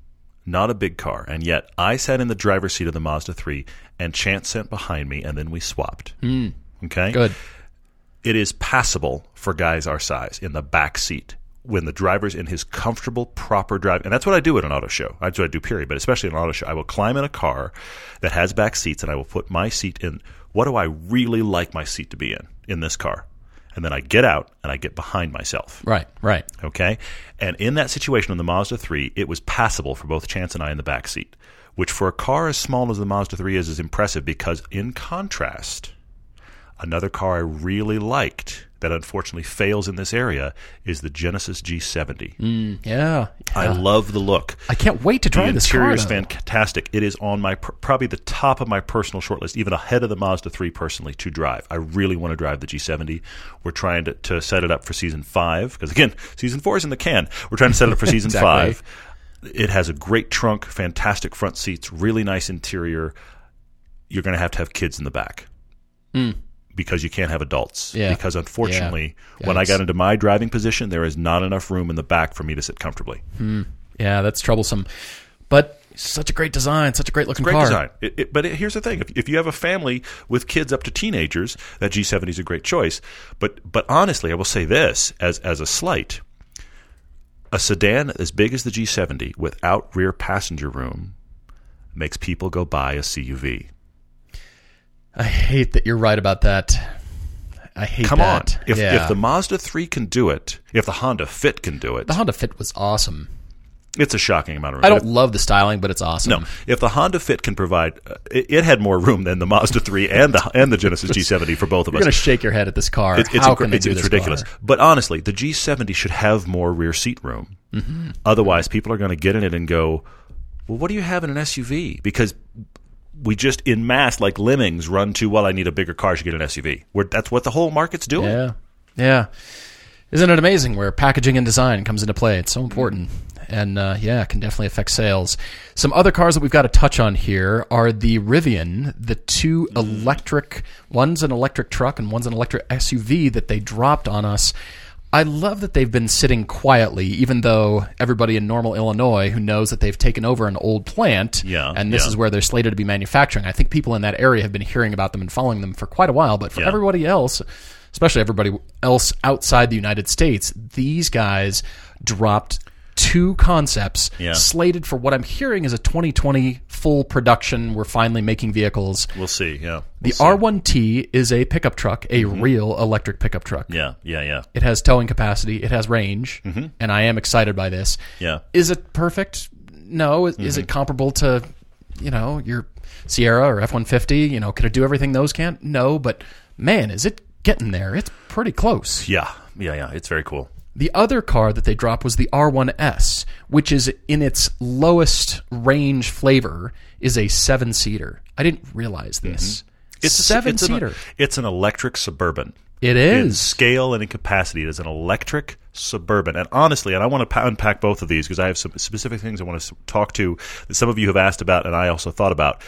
[SPEAKER 1] And yet I sat in the driver's seat of the Mazda 3, and Chance sat behind me, and then we swapped. Okay?
[SPEAKER 2] Good.
[SPEAKER 1] It is passable for guys our size in the back seat when the driver's in his comfortable, proper drive. And that's what I do at an auto show. That's what I do, period. But especially in an auto show, I will climb in a car that has back seats, and I will put my seat in. What do I really like my seat to be in this car? And then I get out and I get behind myself.
[SPEAKER 2] Right.
[SPEAKER 1] Okay? And in that situation on the Mazda 3, it was passable for both Chance and I in the back seat, which for a car as small as the Mazda 3 is impressive, because in contrast, another car I really liked that unfortunately fails in this area is the Genesis G70.
[SPEAKER 2] Yeah.
[SPEAKER 1] I love the look.
[SPEAKER 2] I can't wait to drive this car.
[SPEAKER 1] The interior is fantastic. It is on my probably the top of my personal shortlist, even ahead of the Mazda 3 personally, to drive. I really want to drive the G70. We're trying to set it up for Season 5, because again, Season 4 is in the can. We're trying to set it up for Season 5. It has a great trunk, fantastic front seats, really nice interior. You're going to have kids in the back. Because you can't have adults. Because unfortunately, when I got into my driving position, there is not enough room in the back for me to sit comfortably.
[SPEAKER 2] Yeah, that's troublesome. But such a great design, such a great looking car.
[SPEAKER 1] Design. But here's the thing. If you have a family with kids up to teenagers, that G70 is a great choice. But honestly, I will say this as a slight. A sedan as big as the G70 without rear passenger room makes people go buy a CUV.
[SPEAKER 2] I hate that you're right about that. I hate that.
[SPEAKER 1] Come on. If the Mazda 3 can do it, if the Honda Fit can do it.
[SPEAKER 2] The Honda Fit was awesome.
[SPEAKER 1] It's a shocking amount of room.
[SPEAKER 2] I don't love the styling, but it's awesome.
[SPEAKER 1] No. If the Honda Fit can provide, it had more room than the Mazda 3 and the Genesis G70 for both of us.
[SPEAKER 2] You're going to shake your head at this car.
[SPEAKER 1] It's ridiculous. Car? But honestly, the G70 should have more rear seat room. Otherwise, people are going to get in it and go, well, what do you have in an SUV? Because we just, in mass, like lemmings, run to, well, I need a bigger car to get an SUV. That's what the whole market's doing.
[SPEAKER 2] Yeah. Isn't it amazing where packaging and design comes into play? It's so important. And, it can definitely affect sales. Some other cars that we've got to touch on here are the Rivian, the 2 electric, one's an electric truck and one's an electric SUV that they dropped on us. I love that they've been sitting quietly, even though everybody in Normal, Illinois, who knows that they've taken over an old plant, and this is where they're slated to be manufacturing. I think people in that area have been hearing about them and following them for quite a while, but for everybody else, especially everybody else outside the United States, these guys dropped 2 concepts slated for what I'm hearing is a 2020 full production. We're finally making vehicles.
[SPEAKER 1] We'll see,
[SPEAKER 2] The R1T is a pickup truck, a real electric pickup truck.
[SPEAKER 1] Yeah.
[SPEAKER 2] It has towing capacity. It has range. And I am excited by this.
[SPEAKER 1] Yeah.
[SPEAKER 2] Is it perfect? No. Is it comparable to, your Sierra or F-150? Can it do everything those can? No, but man, is it getting there. It's pretty close.
[SPEAKER 1] Yeah. It's very cool.
[SPEAKER 2] The other car that they dropped was the R1S, which is in its lowest range flavor is a 7-seater. I didn't realize this.
[SPEAKER 1] It's a 7-seater. It's an electric Suburban.
[SPEAKER 2] It is.
[SPEAKER 1] In scale and in capacity, it is an electric Suburban. And honestly, and I want to unpack both of these because I have some specific things I want to talk to that some of you have asked about and I also thought about.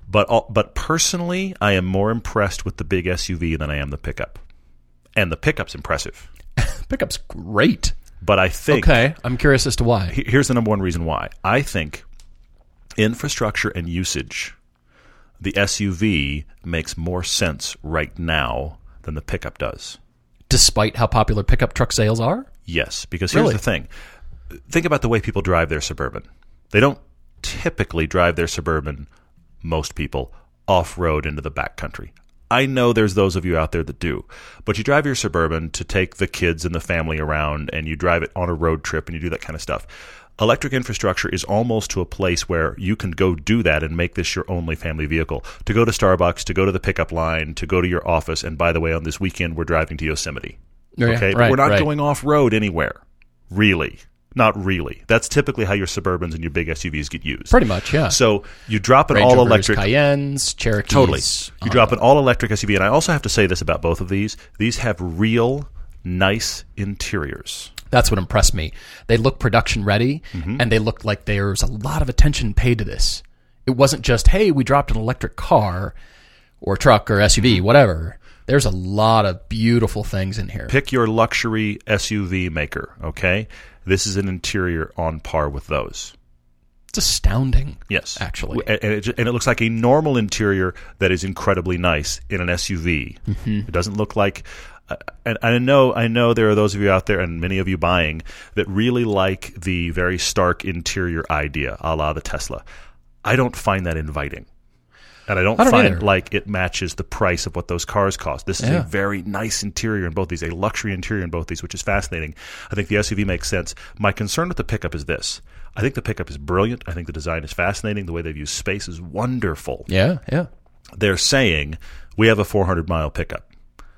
[SPEAKER 1] But personally, I am more impressed with the big SUV than I am the pickup. And the pickup's impressive.
[SPEAKER 2] Pickup's great.
[SPEAKER 1] But I think...
[SPEAKER 2] Okay, I'm curious as to why.
[SPEAKER 1] Here's the number one reason why. I think infrastructure and usage, the SUV makes more sense right now than the pickup does.
[SPEAKER 2] Despite how popular pickup truck sales are?
[SPEAKER 1] Yes, because here's the thing. Think about the way people drive their Suburban. They don't typically drive their Suburban, most people, off-road into the backcountry. I know there's those of you out there that do, but you drive your Suburban to take the kids and the family around, and you drive it on a road trip, and you do that kind of stuff. Electric infrastructure is almost to a place where you can go do that and make this your only family vehicle. To go to Starbucks, to go to the pickup line, to go to your office, and by the way, on this weekend, we're driving to Yosemite. Okay, but we're not going off-road anywhere, really. Not really. That's typically how your Suburbans and your big SUVs get used.
[SPEAKER 2] Pretty much, yeah.
[SPEAKER 1] So you drop an all-electric...
[SPEAKER 2] Cayennes, Cherokees.
[SPEAKER 1] Totally. You drop an all-electric SUV. And I also have to say this about both of these. These have real nice interiors.
[SPEAKER 2] That's what impressed me. They look production ready, and they looked like there's a lot of attention paid to this. It wasn't just, hey, we dropped an electric car or truck or SUV, whatever. There's a lot of beautiful things in here.
[SPEAKER 1] Pick your luxury SUV maker, okay? This is an interior on par with those.
[SPEAKER 2] It's astounding.
[SPEAKER 1] Yes,
[SPEAKER 2] actually,
[SPEAKER 1] and it looks like a normal interior that is incredibly nice in an SUV. It doesn't look like. And I know there are those of you out there, and many of you buying, that really like the very stark interior idea, a la the Tesla. I don't find that inviting. And I don't find like it matches the price of what those cars cost. This is a very nice interior in both these, a luxury interior in both these, which is fascinating. I think the SUV makes sense. My concern with the pickup is this. I think the pickup is brilliant. I think the design is fascinating. The way they've used space is wonderful.
[SPEAKER 2] Yeah.
[SPEAKER 1] They're saying, we have a 400-mile pickup.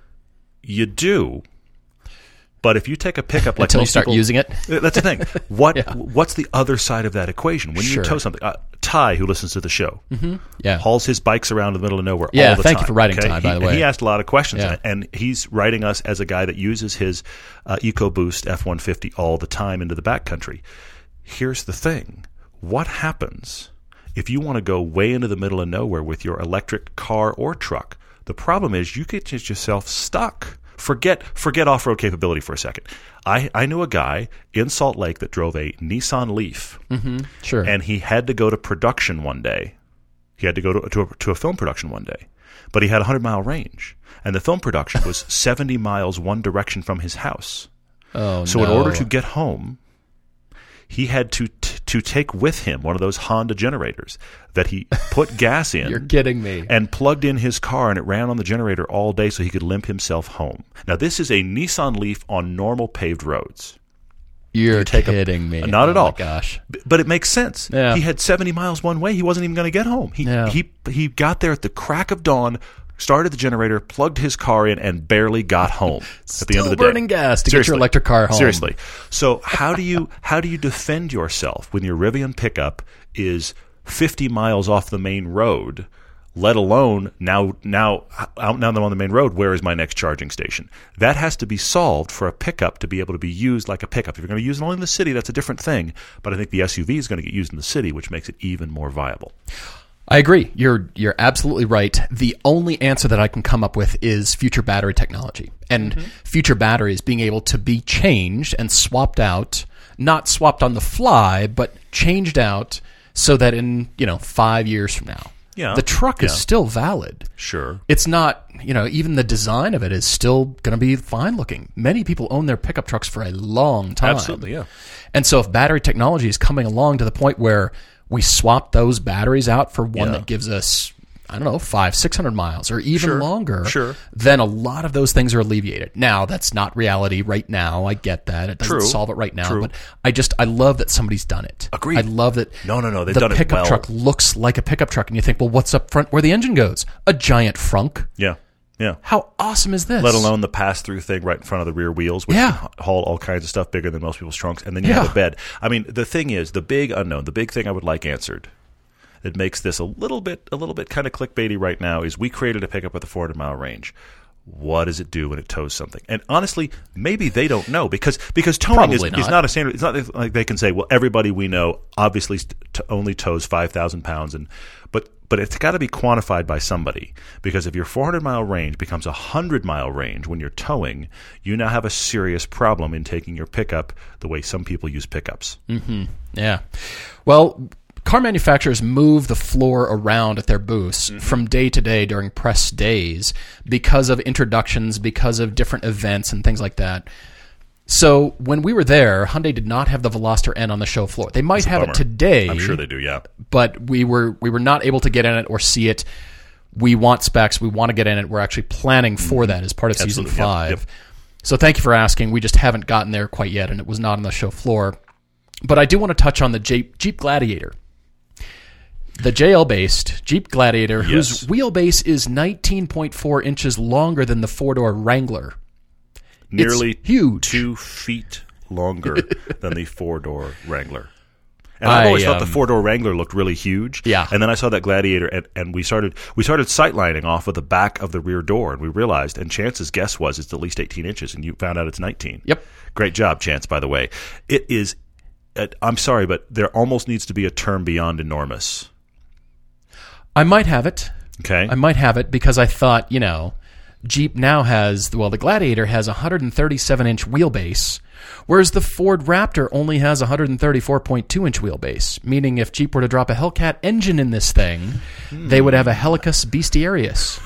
[SPEAKER 1] You do. But if you take a pickup like
[SPEAKER 2] until you start using it,
[SPEAKER 1] that's the thing. What's the other side of that equation? When you tow something, Ty, who listens to the show, hauls his bikes around in the middle of nowhere all the time.
[SPEAKER 2] Thank you for writing, Ty, by the way.
[SPEAKER 1] He asked a lot of questions, and he's writing us as a guy that uses his EcoBoost F-150 all the time into the backcountry. Here's the thing. What happens if you want to go way into the middle of nowhere with your electric car or truck? The problem is you get yourself stuck. Forget off-road capability for a second. I knew a guy in Salt Lake that drove a Nissan Leaf.
[SPEAKER 2] Sure.
[SPEAKER 1] And he had to go to production one day. He had to go to a film production one day. But he had a 100-mile range. And the film production was 70 miles one direction from his house. So in order to get home, he had to take with him one of those Honda generators that he put gas in.
[SPEAKER 2] You're kidding me.
[SPEAKER 1] And plugged in his car, and it ran on the generator all day so he could limp himself home. Now, this is a Nissan Leaf on normal paved roads.
[SPEAKER 2] You're kidding me.
[SPEAKER 1] Not at all.
[SPEAKER 2] Oh, my gosh.
[SPEAKER 1] But it makes sense.
[SPEAKER 2] Yeah.
[SPEAKER 1] He had 70 miles one way. He wasn't even going to get home. He got there at the crack of dawn, started the generator, plugged his car in, and barely got home at the end of the day.
[SPEAKER 2] Still burning gas to get your electric car home.
[SPEAKER 1] Seriously. So how do you defend yourself when your Rivian pickup is 50 miles off the main road, let alone now that I'm on the main road, where is my next charging station? That has to be solved for a pickup to be able to be used like a pickup. If you're going to use it only in the city, that's a different thing. But I think the SUV is going to get used in the city, which makes it even more viable.
[SPEAKER 2] I agree. You're absolutely right. The only answer that I can come up with is future battery technology and future batteries being able to be changed and swapped out, not swapped on the fly, but changed out so that in 5 years from now, the truck is still valid.
[SPEAKER 1] Sure.
[SPEAKER 2] It's not, even the design of it is still going to be fine looking. Many people own their pickup trucks for a long time.
[SPEAKER 1] Absolutely, yeah.
[SPEAKER 2] And so if battery technology is coming along to the point where we swap those batteries out for one that gives us, 500-600 miles or even longer, then a lot of those things are alleviated. Now, that's not reality right now. I get that. It doesn't solve it right now. But I love that somebody's done it.
[SPEAKER 1] Agreed.
[SPEAKER 2] I love that
[SPEAKER 1] they've done it well.
[SPEAKER 2] The pickup truck looks like a pickup truck, and you think, well, what's up front where the engine goes? A giant frunk.
[SPEAKER 1] Yeah. Yeah.
[SPEAKER 2] How awesome is this?
[SPEAKER 1] Let alone the pass-through thing right in front of the rear wheels, which can haul all kinds of stuff bigger than most people's trunks. And then you have a bed. I mean, the thing is, the big unknown, the big thing I would like answered that makes this a little bit kind of clickbaity right now is we created a pickup with a 400-mile range. What does it do when it tows something? And honestly, maybe they don't know because towing is not a standard. It's not like they can say, well, everybody we know obviously only tows 5,000 pounds, but it's got to be quantified by somebody, because if your 400-mile range becomes a 100-mile range when you're towing, you now have a serious problem in taking your pickup the way some people use pickups.
[SPEAKER 2] Mm-hmm. Yeah. Well, car manufacturers move the floor around at their booths from day to day during press days because of introductions, because of different events and things like that. So when we were there, Hyundai did not have the Veloster N on the show floor. They might have it today.
[SPEAKER 1] I'm sure they do, yeah.
[SPEAKER 2] But we were not able to get in it or see it. We want specs. We want to get in it. We're actually planning for that as part of Season 5. Yep. So thank you for asking. We just haven't gotten there quite yet, and it was not on the show floor. But I do want to touch on the Jeep Gladiator. The JL-based Jeep Gladiator, whose wheelbase is 19.4 inches longer than the four-door Wrangler.
[SPEAKER 1] Nearly
[SPEAKER 2] it's huge.
[SPEAKER 1] 2 feet longer than the four-door Wrangler. And I've always thought the four-door Wrangler looked really huge.
[SPEAKER 2] Yeah.
[SPEAKER 1] And then I saw that Gladiator, and we started sightlining off of the back of the rear door, and we realized, and Chance's guess was it's at least 18 inches, and you found out it's 19.
[SPEAKER 2] Yep.
[SPEAKER 1] Great job, Chance, by the way. It is, I'm sorry, but there almost needs to be a term beyond enormous.
[SPEAKER 2] I might have it.
[SPEAKER 1] Okay.
[SPEAKER 2] I might have it because I thought, Jeep now has, the Gladiator has a 137-inch wheelbase, whereas the Ford Raptor only has a 134.2-inch wheelbase, meaning if Jeep were to drop a Hellcat engine in this thing, they would have a Helicus Bestiarius.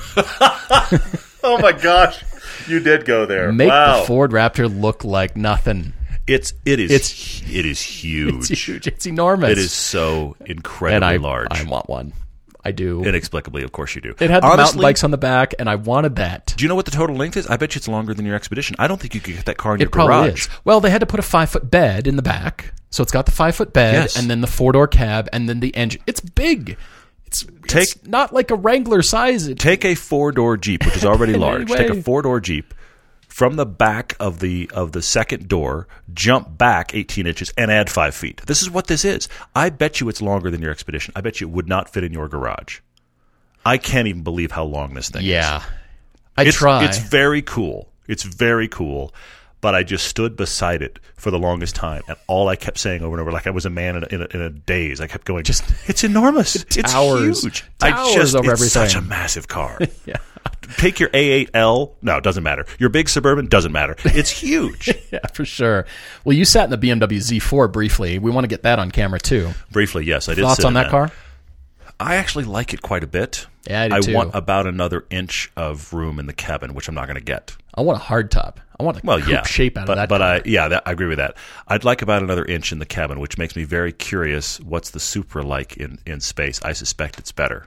[SPEAKER 1] Oh, my gosh. You did go there.
[SPEAKER 2] Make the Ford Raptor look like nothing.
[SPEAKER 1] It is huge.
[SPEAKER 2] It's huge. It's enormous.
[SPEAKER 1] It is so incredibly large.
[SPEAKER 2] I want one. I do.
[SPEAKER 1] Inexplicably, of course you do.
[SPEAKER 2] It had the mountain bikes on the back, and I wanted that.
[SPEAKER 1] Do you know what the total length is? I bet you it's longer than your Expedition. I don't think you could get that car in your
[SPEAKER 2] garage. It probably is. Well, they had to put a 5-foot bed in the back, so it's got the 5-foot bed, and then the 4-door cab, and then the engine. It's big. It's not like a Wrangler size.
[SPEAKER 1] Take a 4-door Jeep, which is already large. Take a 4-door Jeep from the back of the second door, jump back 18 inches, and add 5 feet. This is what this is. I bet you it's longer than your Expedition. I bet you it would not fit in your garage. I can't even believe how long this thing is.
[SPEAKER 2] Yeah. I try.
[SPEAKER 1] It's very cool. It's very cool. But I just stood beside it for the longest time, and all I kept saying over and over, like I was a man in a daze, I kept going, it's enormous. It's huge.
[SPEAKER 2] Towers over everything.
[SPEAKER 1] It's such a massive car.
[SPEAKER 2] Yeah.
[SPEAKER 1] Take your A8L. No, it doesn't matter. Your big Suburban doesn't matter. It's huge.
[SPEAKER 2] Yeah, for sure. Well, you sat in the BMW Z4 briefly. We want to get that on camera, too.
[SPEAKER 1] Briefly, yes. I did.
[SPEAKER 2] Thoughts on that car?
[SPEAKER 1] I actually like it quite a bit.
[SPEAKER 2] Yeah, I do too.
[SPEAKER 1] I want about another inch of room in the cabin, which I'm not going to get.
[SPEAKER 2] I want a hardtop. I want a coupe shape out of that.
[SPEAKER 1] But I agree with that. I'd like about another inch in the cabin, which makes me very curious. What's the Supra like in space? I suspect it's better.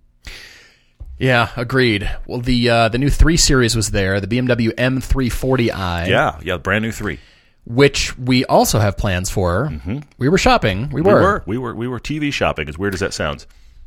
[SPEAKER 2] Yeah, agreed. Well, the new 3 Series was there, the BMW M340i.
[SPEAKER 1] Yeah, brand new 3.
[SPEAKER 2] Which we also have plans for. Mm-hmm. We were shopping. We were
[SPEAKER 1] TV shopping, as weird as that sounds.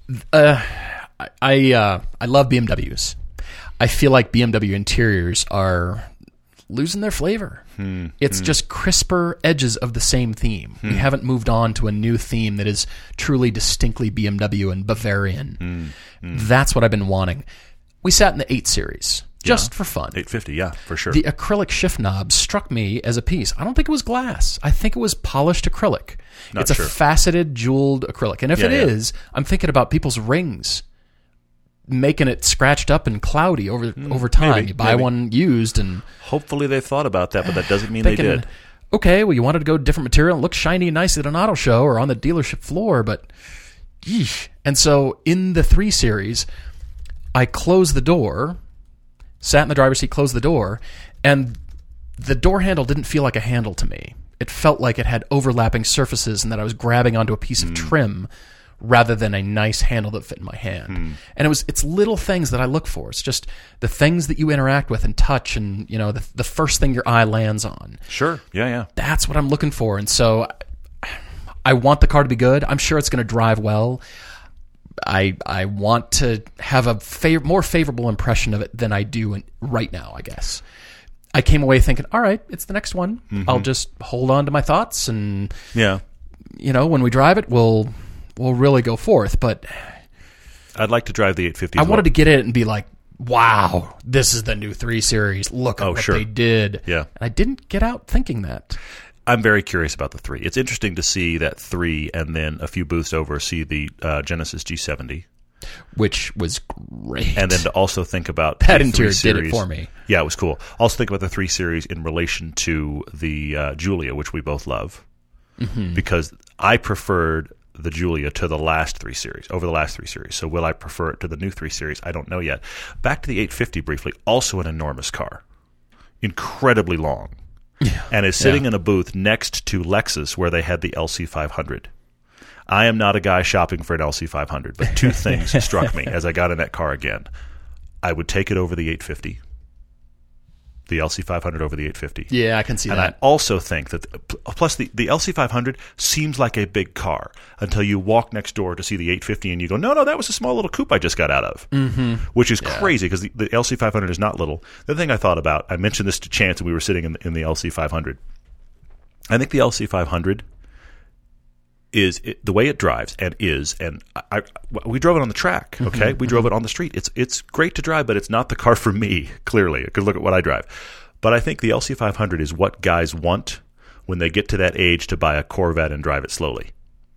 [SPEAKER 2] I love BMWs. I feel like BMW interiors are losing their flavor. It's just crisper edges of the same theme. We haven't moved on to a new theme that is truly distinctly BMW and Bavarian. That's what I've been wanting. We sat in the 8 Series. just for fun.
[SPEAKER 1] 850, yeah, for sure.
[SPEAKER 2] The acrylic shift knob struck me as a piece. I don't think it was glass. I think it was polished acrylic. It's a faceted, jeweled acrylic. And if it is, I'm thinking about people's rings, making it scratched up and cloudy over time. Maybe, you buy one used, and
[SPEAKER 1] hopefully they thought about that, but that doesn't mean they did.
[SPEAKER 2] Okay, well, you wanted to go different material and look shiny and nice at an auto show or on the dealership floor, but yeesh. And so in the 3 Series, I closed the door, sat in the driver's seat, closed the door, and the door handle didn't feel like a handle to me. It felt like it had overlapping surfaces and that I was grabbing onto a piece of trim rather than a nice handle that fit in my hand. And it's little things that I look for. It's just the things that you interact with and touch, and the first thing your eye lands on.
[SPEAKER 1] Sure. Yeah.
[SPEAKER 2] That's what I'm looking for. And so I want the car to be good. I'm sure it's going to drive well. I want to have a more favorable impression of it than I do right now, I guess. I came away thinking, all right, it's the next one. I'll just hold on to my thoughts, and when we drive it, we'll really go forth. But
[SPEAKER 1] I'd like to drive the 850.
[SPEAKER 2] I wanted to get it and be like, wow, this is the new 3 Series. Look at what they did.
[SPEAKER 1] Yeah.
[SPEAKER 2] And I didn't get out thinking that.
[SPEAKER 1] I'm very curious about the 3. It's interesting to see that 3 and then a few booths over see the Genesis G70.
[SPEAKER 2] Which was great.
[SPEAKER 1] And then to also think about
[SPEAKER 2] that interior did it for me.
[SPEAKER 1] Yeah, it was cool. Also think about the 3 Series in relation to the Giulia, which we both love. Because I preferred the Giulia to the last 3 Series, over the last 3 Series. So will I prefer it to the new 3 Series? I don't know yet. Back to the 850 briefly, also an enormous car. Incredibly long. Yeah. And is sitting in a booth next to Lexus where they had the LC500. I am not a guy shopping for an LC500, but 2 things struck me as I got in that car again. I would take it over the 850. The LC500 over the 850.
[SPEAKER 2] Yeah, I can see that.
[SPEAKER 1] And I also think that, plus the LC500 seems like a big car until you walk next door to see the 850 and you go, no, that was a small little coupe I just got out of. Which is crazy because the LC500 is not little. The other thing I thought about, I mentioned this to Chance when we were sitting in the LC500. I think the LC500 is the way it drives and we drove it on the track, okay? We drove it on the street. It's great to drive, but it's not the car for me, clearly, because look at what I drive. But I think the LC500 is what guys want when they get to that age to buy a Corvette and drive it slowly.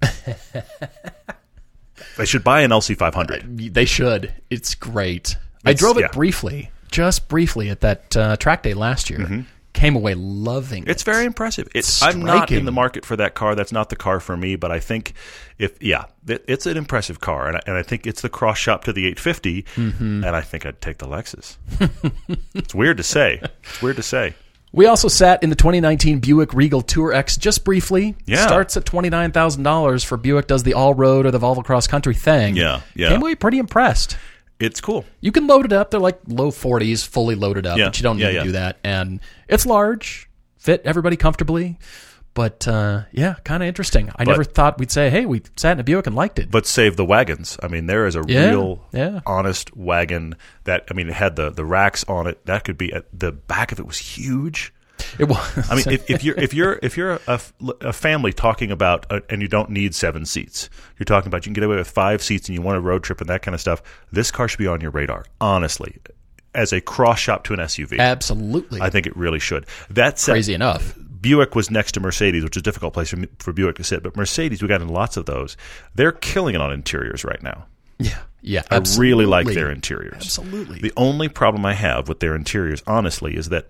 [SPEAKER 1] They should buy an LC500.
[SPEAKER 2] They should. It's great. I drove it briefly, just briefly at that track day last year. Came away loving it.
[SPEAKER 1] It's very impressive. I'm not in the market for that car. That's not the car for me, but I think it's an impressive car, and I think it's the cross shop to the 850, and I think I'd take the Lexus. It's weird to say.
[SPEAKER 2] We also sat in the 2019 Buick Regal Tour X just briefly.
[SPEAKER 1] Yeah.
[SPEAKER 2] Starts at $29,000 for Buick does the all-road or the Volvo Cross Country thing.
[SPEAKER 1] Yeah.
[SPEAKER 2] Came away pretty impressed.
[SPEAKER 1] It's cool.
[SPEAKER 2] You can load it up. They're like low 40s, fully loaded up, but you don't need to do that. And it's large, fit everybody comfortably. But, kind of interesting. I never thought we'd say, hey, we sat in a Buick and liked it.
[SPEAKER 1] But save the wagons. I mean, there is a real honest wagon that, I mean, it had the racks on it. That could be, the back of it was huge.
[SPEAKER 2] It was.
[SPEAKER 1] I mean, if you're a family talking about and you don't need 7 seats, you're talking about you can get away with 5 seats and you want a road trip and that kind of stuff. This car should be on your radar, honestly, as a cross shop to an SUV.
[SPEAKER 2] Absolutely,
[SPEAKER 1] I think it really should. That's
[SPEAKER 2] crazy enough.
[SPEAKER 1] Buick was next to Mercedes, which is a difficult place for Buick to sit, but Mercedes, we got in lots of those. They're killing it on interiors right now.
[SPEAKER 2] Yeah,
[SPEAKER 1] I really like their interiors.
[SPEAKER 2] Absolutely.
[SPEAKER 1] The only problem I have with their interiors, honestly, is that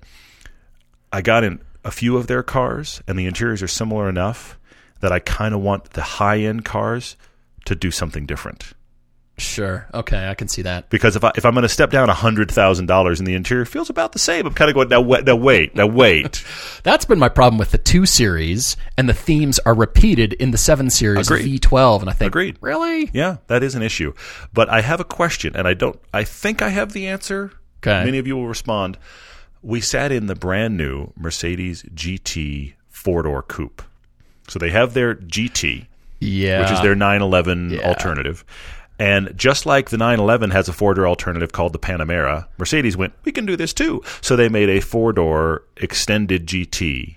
[SPEAKER 1] I got in a few of their cars, and the interiors are similar enough that I kind of want the high-end cars to do something different.
[SPEAKER 2] Sure. Okay, I can see that.
[SPEAKER 1] Because if I'm going to step down $100,000 and the interior feels about the same, I'm kind of going, now wait.
[SPEAKER 2] That's been my problem with the 2 Series, and the themes are repeated in the 7 Series V12, and I think,
[SPEAKER 1] Agreed.
[SPEAKER 2] Really?
[SPEAKER 1] Yeah, that is an issue. But I have a question, and I think I have the answer.
[SPEAKER 2] Okay.
[SPEAKER 1] Many of you will respond. We sat in the brand new Mercedes GT 4-door coupe. So they have their GT, which is their 911 alternative. And just like the 911 has a 4-door alternative called the Panamera, Mercedes went, we can do this too. So they made a 4-door extended GT.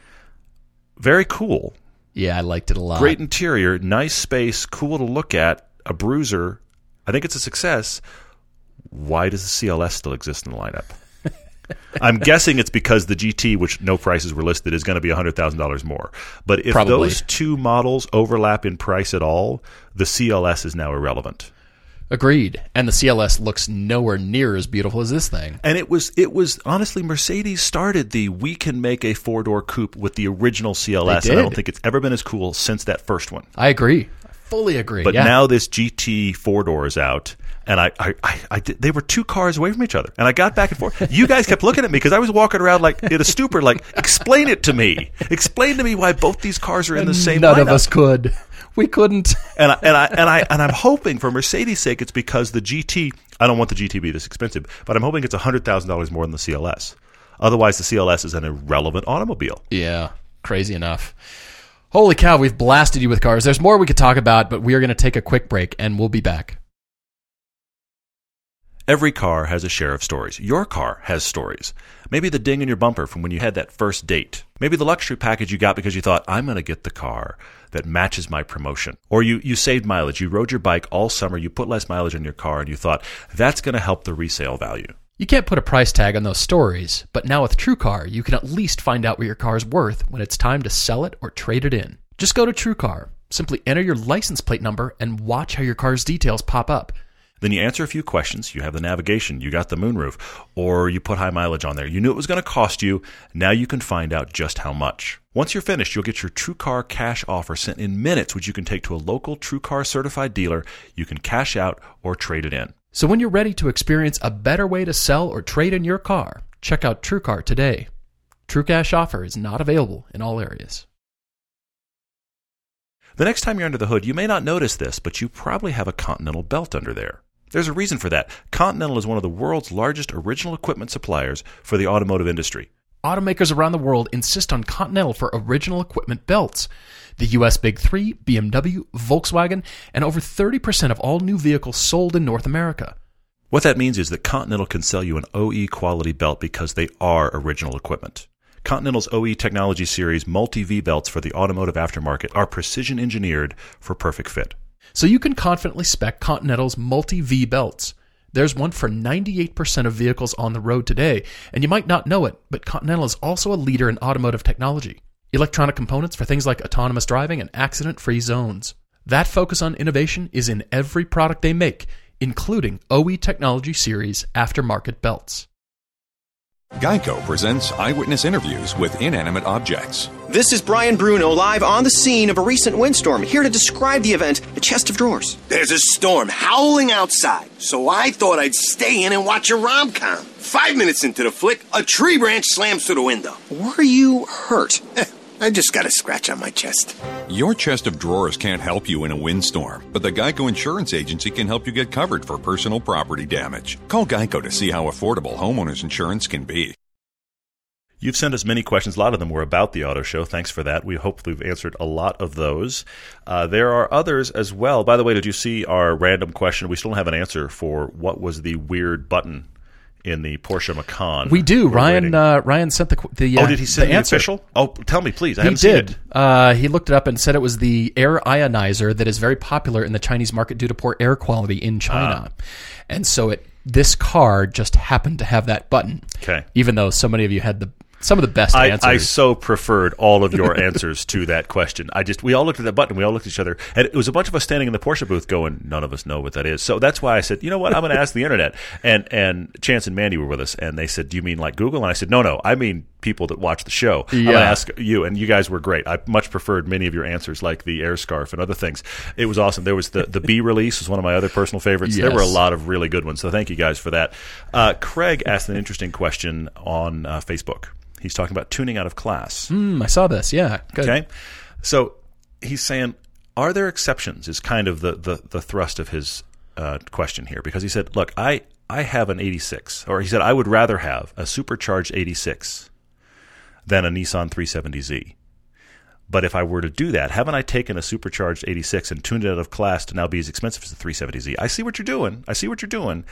[SPEAKER 1] Very cool.
[SPEAKER 2] Yeah, I liked it a lot.
[SPEAKER 1] Great interior, nice space, cool to look at, a bruiser. I think it's a success. why does the CLS still exist in the lineup? I'm guessing it's because the GT, which no prices were listed, is going to be $100,000 more. But if those two models overlap in price at all, the CLS is now irrelevant.
[SPEAKER 2] Agreed. And the CLS looks nowhere near as beautiful as this thing.
[SPEAKER 1] And it was honestly, Mercedes started we can make a four-door coupe with the original CLS, and I don't think it's ever been as cool since that first one.
[SPEAKER 2] I agree. I fully agree.
[SPEAKER 1] But now this GT four-door is out, and they were two cars away from each other, and I got back and forth. You guys kept looking at me because I was walking around like in a stupor, like, explain it to me. Explain to me why both these cars are in the same lineup.
[SPEAKER 2] None of us could. We couldn't.
[SPEAKER 1] And I'm hoping for Mercedes' sake it's because the GT, I don't want the GT to be this expensive, but I'm hoping it's $100,000 more than the CLS. Otherwise, the CLS is an irrelevant automobile.
[SPEAKER 2] Yeah, crazy enough. Holy cow, we've blasted you with cars. There's more we could talk about, but we are going to take a quick break, and we'll be back.
[SPEAKER 1] Every car has a share of stories. Your car has stories. Maybe the ding in your bumper from when you had that first date. Maybe the luxury package you got because you thought, I'm going to get the car that matches my promotion. Or you saved mileage. You rode your bike all summer. You put less mileage in your car, and you thought, that's going to help the resale value.
[SPEAKER 2] You can't put a price tag on those stories, but now with TrueCar, you can at least find out what your car is worth when it's time to sell it or trade it in. Just go to TrueCar. Simply enter your license plate number and watch how your car's details pop up.
[SPEAKER 1] Then you answer a few questions. You have the navigation. You got the moonroof. Or you put high mileage on there. You knew it was going to cost you. Now you can find out just how much. Once you're finished, you'll get your TrueCar cash offer sent in minutes, which you can take to a local TrueCar certified dealer. You can cash out or trade it in.
[SPEAKER 2] So when you're ready to experience a better way to sell or trade in your car, check out TrueCar today. True cash offer is not available in all areas.
[SPEAKER 1] The next time you're under the hood, you may not notice this, but you probably have a Continental belt under there. There's a reason for that. Continental is one of the world's largest original equipment suppliers for the automotive industry.
[SPEAKER 2] Automakers around the world insist on Continental for original equipment belts. The U.S. Big Three, BMW, Volkswagen, and over 30% of all new vehicles sold in North America.
[SPEAKER 1] What that means is that Continental can sell you an OE quality belt because they are original equipment. Continental's OE Technology Series multi-V belts for the automotive aftermarket are precision engineered for perfect fit.
[SPEAKER 2] So you can confidently spec Continental's multi-V belts. There's one for 98% of vehicles on the road today, and you might not know it, but Continental is also a leader in automotive technology. Electronic components for things like autonomous driving and accident-free zones. That focus on innovation is in every product they make, including OE Technology Series aftermarket belts.
[SPEAKER 3] Geico presents eyewitness interviews with inanimate objects.
[SPEAKER 4] This is Brian Bruno live on the scene of a recent windstorm, here to describe the event, The Chest of Drawers.
[SPEAKER 5] There's a storm howling outside, so I thought I'd stay in and watch a rom-com. 5 minutes into the flick, a tree branch slams through the window.
[SPEAKER 4] Were you hurt?
[SPEAKER 5] I just got a scratch on my chest.
[SPEAKER 3] Your chest of drawers can't help you in a windstorm, but the Geico Insurance Agency can help you get covered for personal property damage. Call Geico to see how affordable homeowners insurance can be.
[SPEAKER 1] You've sent us many questions. A lot of them were about the auto show. Thanks for that. We hope we've answered a lot of those. There are others as well. By the way, did you see our random question? We still don't have an answer for what was the weird button in the Porsche Macan.
[SPEAKER 2] We do. Ryan sent the
[SPEAKER 1] did he send the
[SPEAKER 2] answer.
[SPEAKER 1] Official? Oh, tell me, please. I haven't seen it.
[SPEAKER 2] He looked it up and said it was the air ionizer that is very popular in the Chinese market due to poor air quality in China. And so this car just happened to have that button.
[SPEAKER 1] Okay.
[SPEAKER 2] Even though so many of you had some of the best answers.
[SPEAKER 1] I so preferred all of your answers to that question. We all looked at that button. We all looked at each other. And it was a bunch of us standing in the Porsche booth going, none of us know what that is. So that's why I said, you know what? I'm going to ask the internet. And Chance and Mandy were with us. And they said, do you mean like Google? And I said, no. I mean people that watch the show.
[SPEAKER 2] Yeah.
[SPEAKER 1] I'm going to ask you. And you guys were great. I much preferred many of your answers, like the air scarf and other things. It was awesome. There was the B release was one of my other personal favorites.
[SPEAKER 2] Yes.
[SPEAKER 1] There were a lot of really good ones. So thank you guys for that. Craig asked an interesting question on Facebook. He's talking about tuning out of class.
[SPEAKER 2] I saw this. Yeah. Good.
[SPEAKER 1] Okay. So he's saying, are there exceptions is kind of the thrust of his question here. Because he said, look, I have an 86. Or he said, I would rather have a supercharged 86 than a Nissan 370Z. But if I were to do that, haven't I taken a supercharged 86 and tuned it out of class to now be as expensive as the 370Z? I see what you're doing.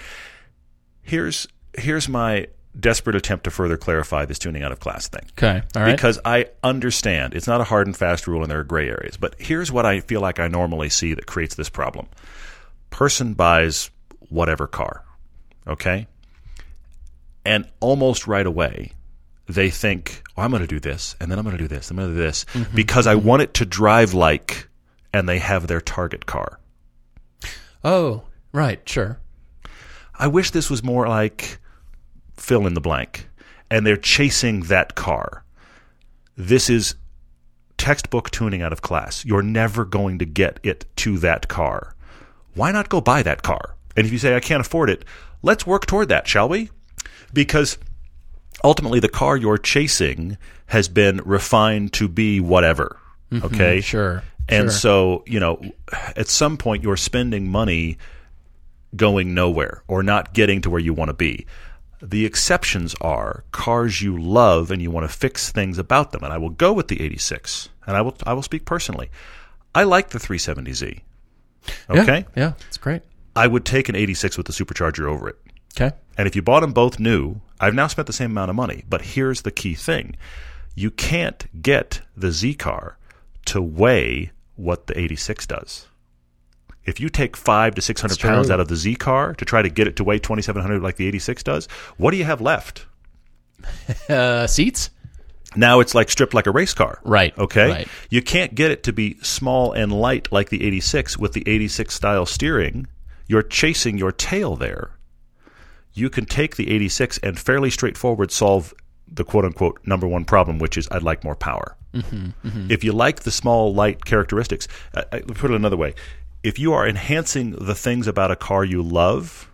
[SPEAKER 1] Here's my desperate attempt to further clarify this tuning out of class thing.
[SPEAKER 2] Okay, all right.
[SPEAKER 1] Because I understand it's not a hard and fast rule and there are gray areas. But here's what I feel like I normally see that creates this problem. Person buys whatever car. okay? And almost right away, they think, oh, I'm going to do this, and then I'm going to do this, and I'm going to do this, because I want it to drive like, and they have their target car.
[SPEAKER 2] Oh, right, sure.
[SPEAKER 1] I wish this was more like fill in the blank, and they're chasing that car. This is textbook tuning out of class. You're never going to get it to that car. Why not go buy that car? And if you say, I can't afford it, let's work toward that, shall we? Because ultimately the car you're chasing has been refined to be whatever, okay?
[SPEAKER 2] Sure.
[SPEAKER 1] And so, at some point you're spending money going nowhere or not getting to where you want to be. The exceptions are cars you love and you want to fix things about them. And I will go with the 86, and I will speak personally. I like the 370Z. Okay?
[SPEAKER 2] Yeah, it's great.
[SPEAKER 1] I would take an 86 with the supercharger over it.
[SPEAKER 2] Okay.
[SPEAKER 1] And if you bought them both new, I've now spent the same amount of money. But here's the key thing. You can't get the Z car to weigh what the 86 does. If you take 500 to 600 pounds out of the Z car to try to get it to weigh 2,700 like the 86 does, what do you have left?
[SPEAKER 2] Seats?
[SPEAKER 1] Now it's like stripped like a race car.
[SPEAKER 2] Right.
[SPEAKER 1] Okay?
[SPEAKER 2] Right.
[SPEAKER 1] You can't get it to be small and light like the 86 with the 86 style steering. You're chasing your tail there. You can take the 86 and fairly straightforward solve the quote-unquote number one problem, which is I'd like more power. If you like the small, light characteristics, I put it another way. If you are enhancing the things about a car you love,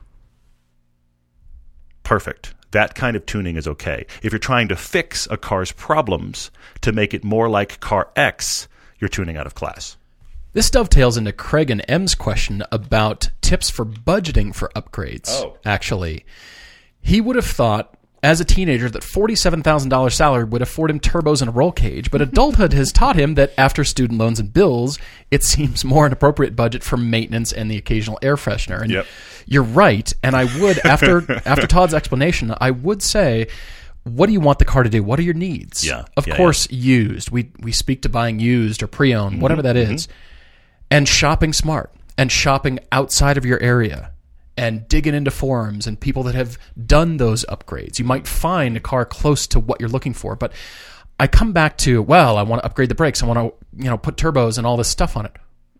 [SPEAKER 1] perfect. That kind of tuning is okay. If you're trying to fix a car's problems to make it more like car X, you're tuning out of class.
[SPEAKER 2] This dovetails into Craig and M's question about tips for budgeting for upgrades, actually. He would have thought, as a teenager, that $47,000 salary would afford him turbos and a roll cage, but adulthood has taught him that after student loans and bills, it seems more an appropriate budget for maintenance and the occasional air freshener. And you're right, and I would, after Todd's explanation, I would say, what do you want the car to do? What are your needs? Of course, used. We speak to buying used or pre-owned, whatever that is. And shopping smart, and shopping outside of your area, and digging into forums and people that have done those upgrades. You might find a car close to what you're looking for, but I come back to, well, I want to upgrade the brakes. I want to, put turbos and all this stuff on it.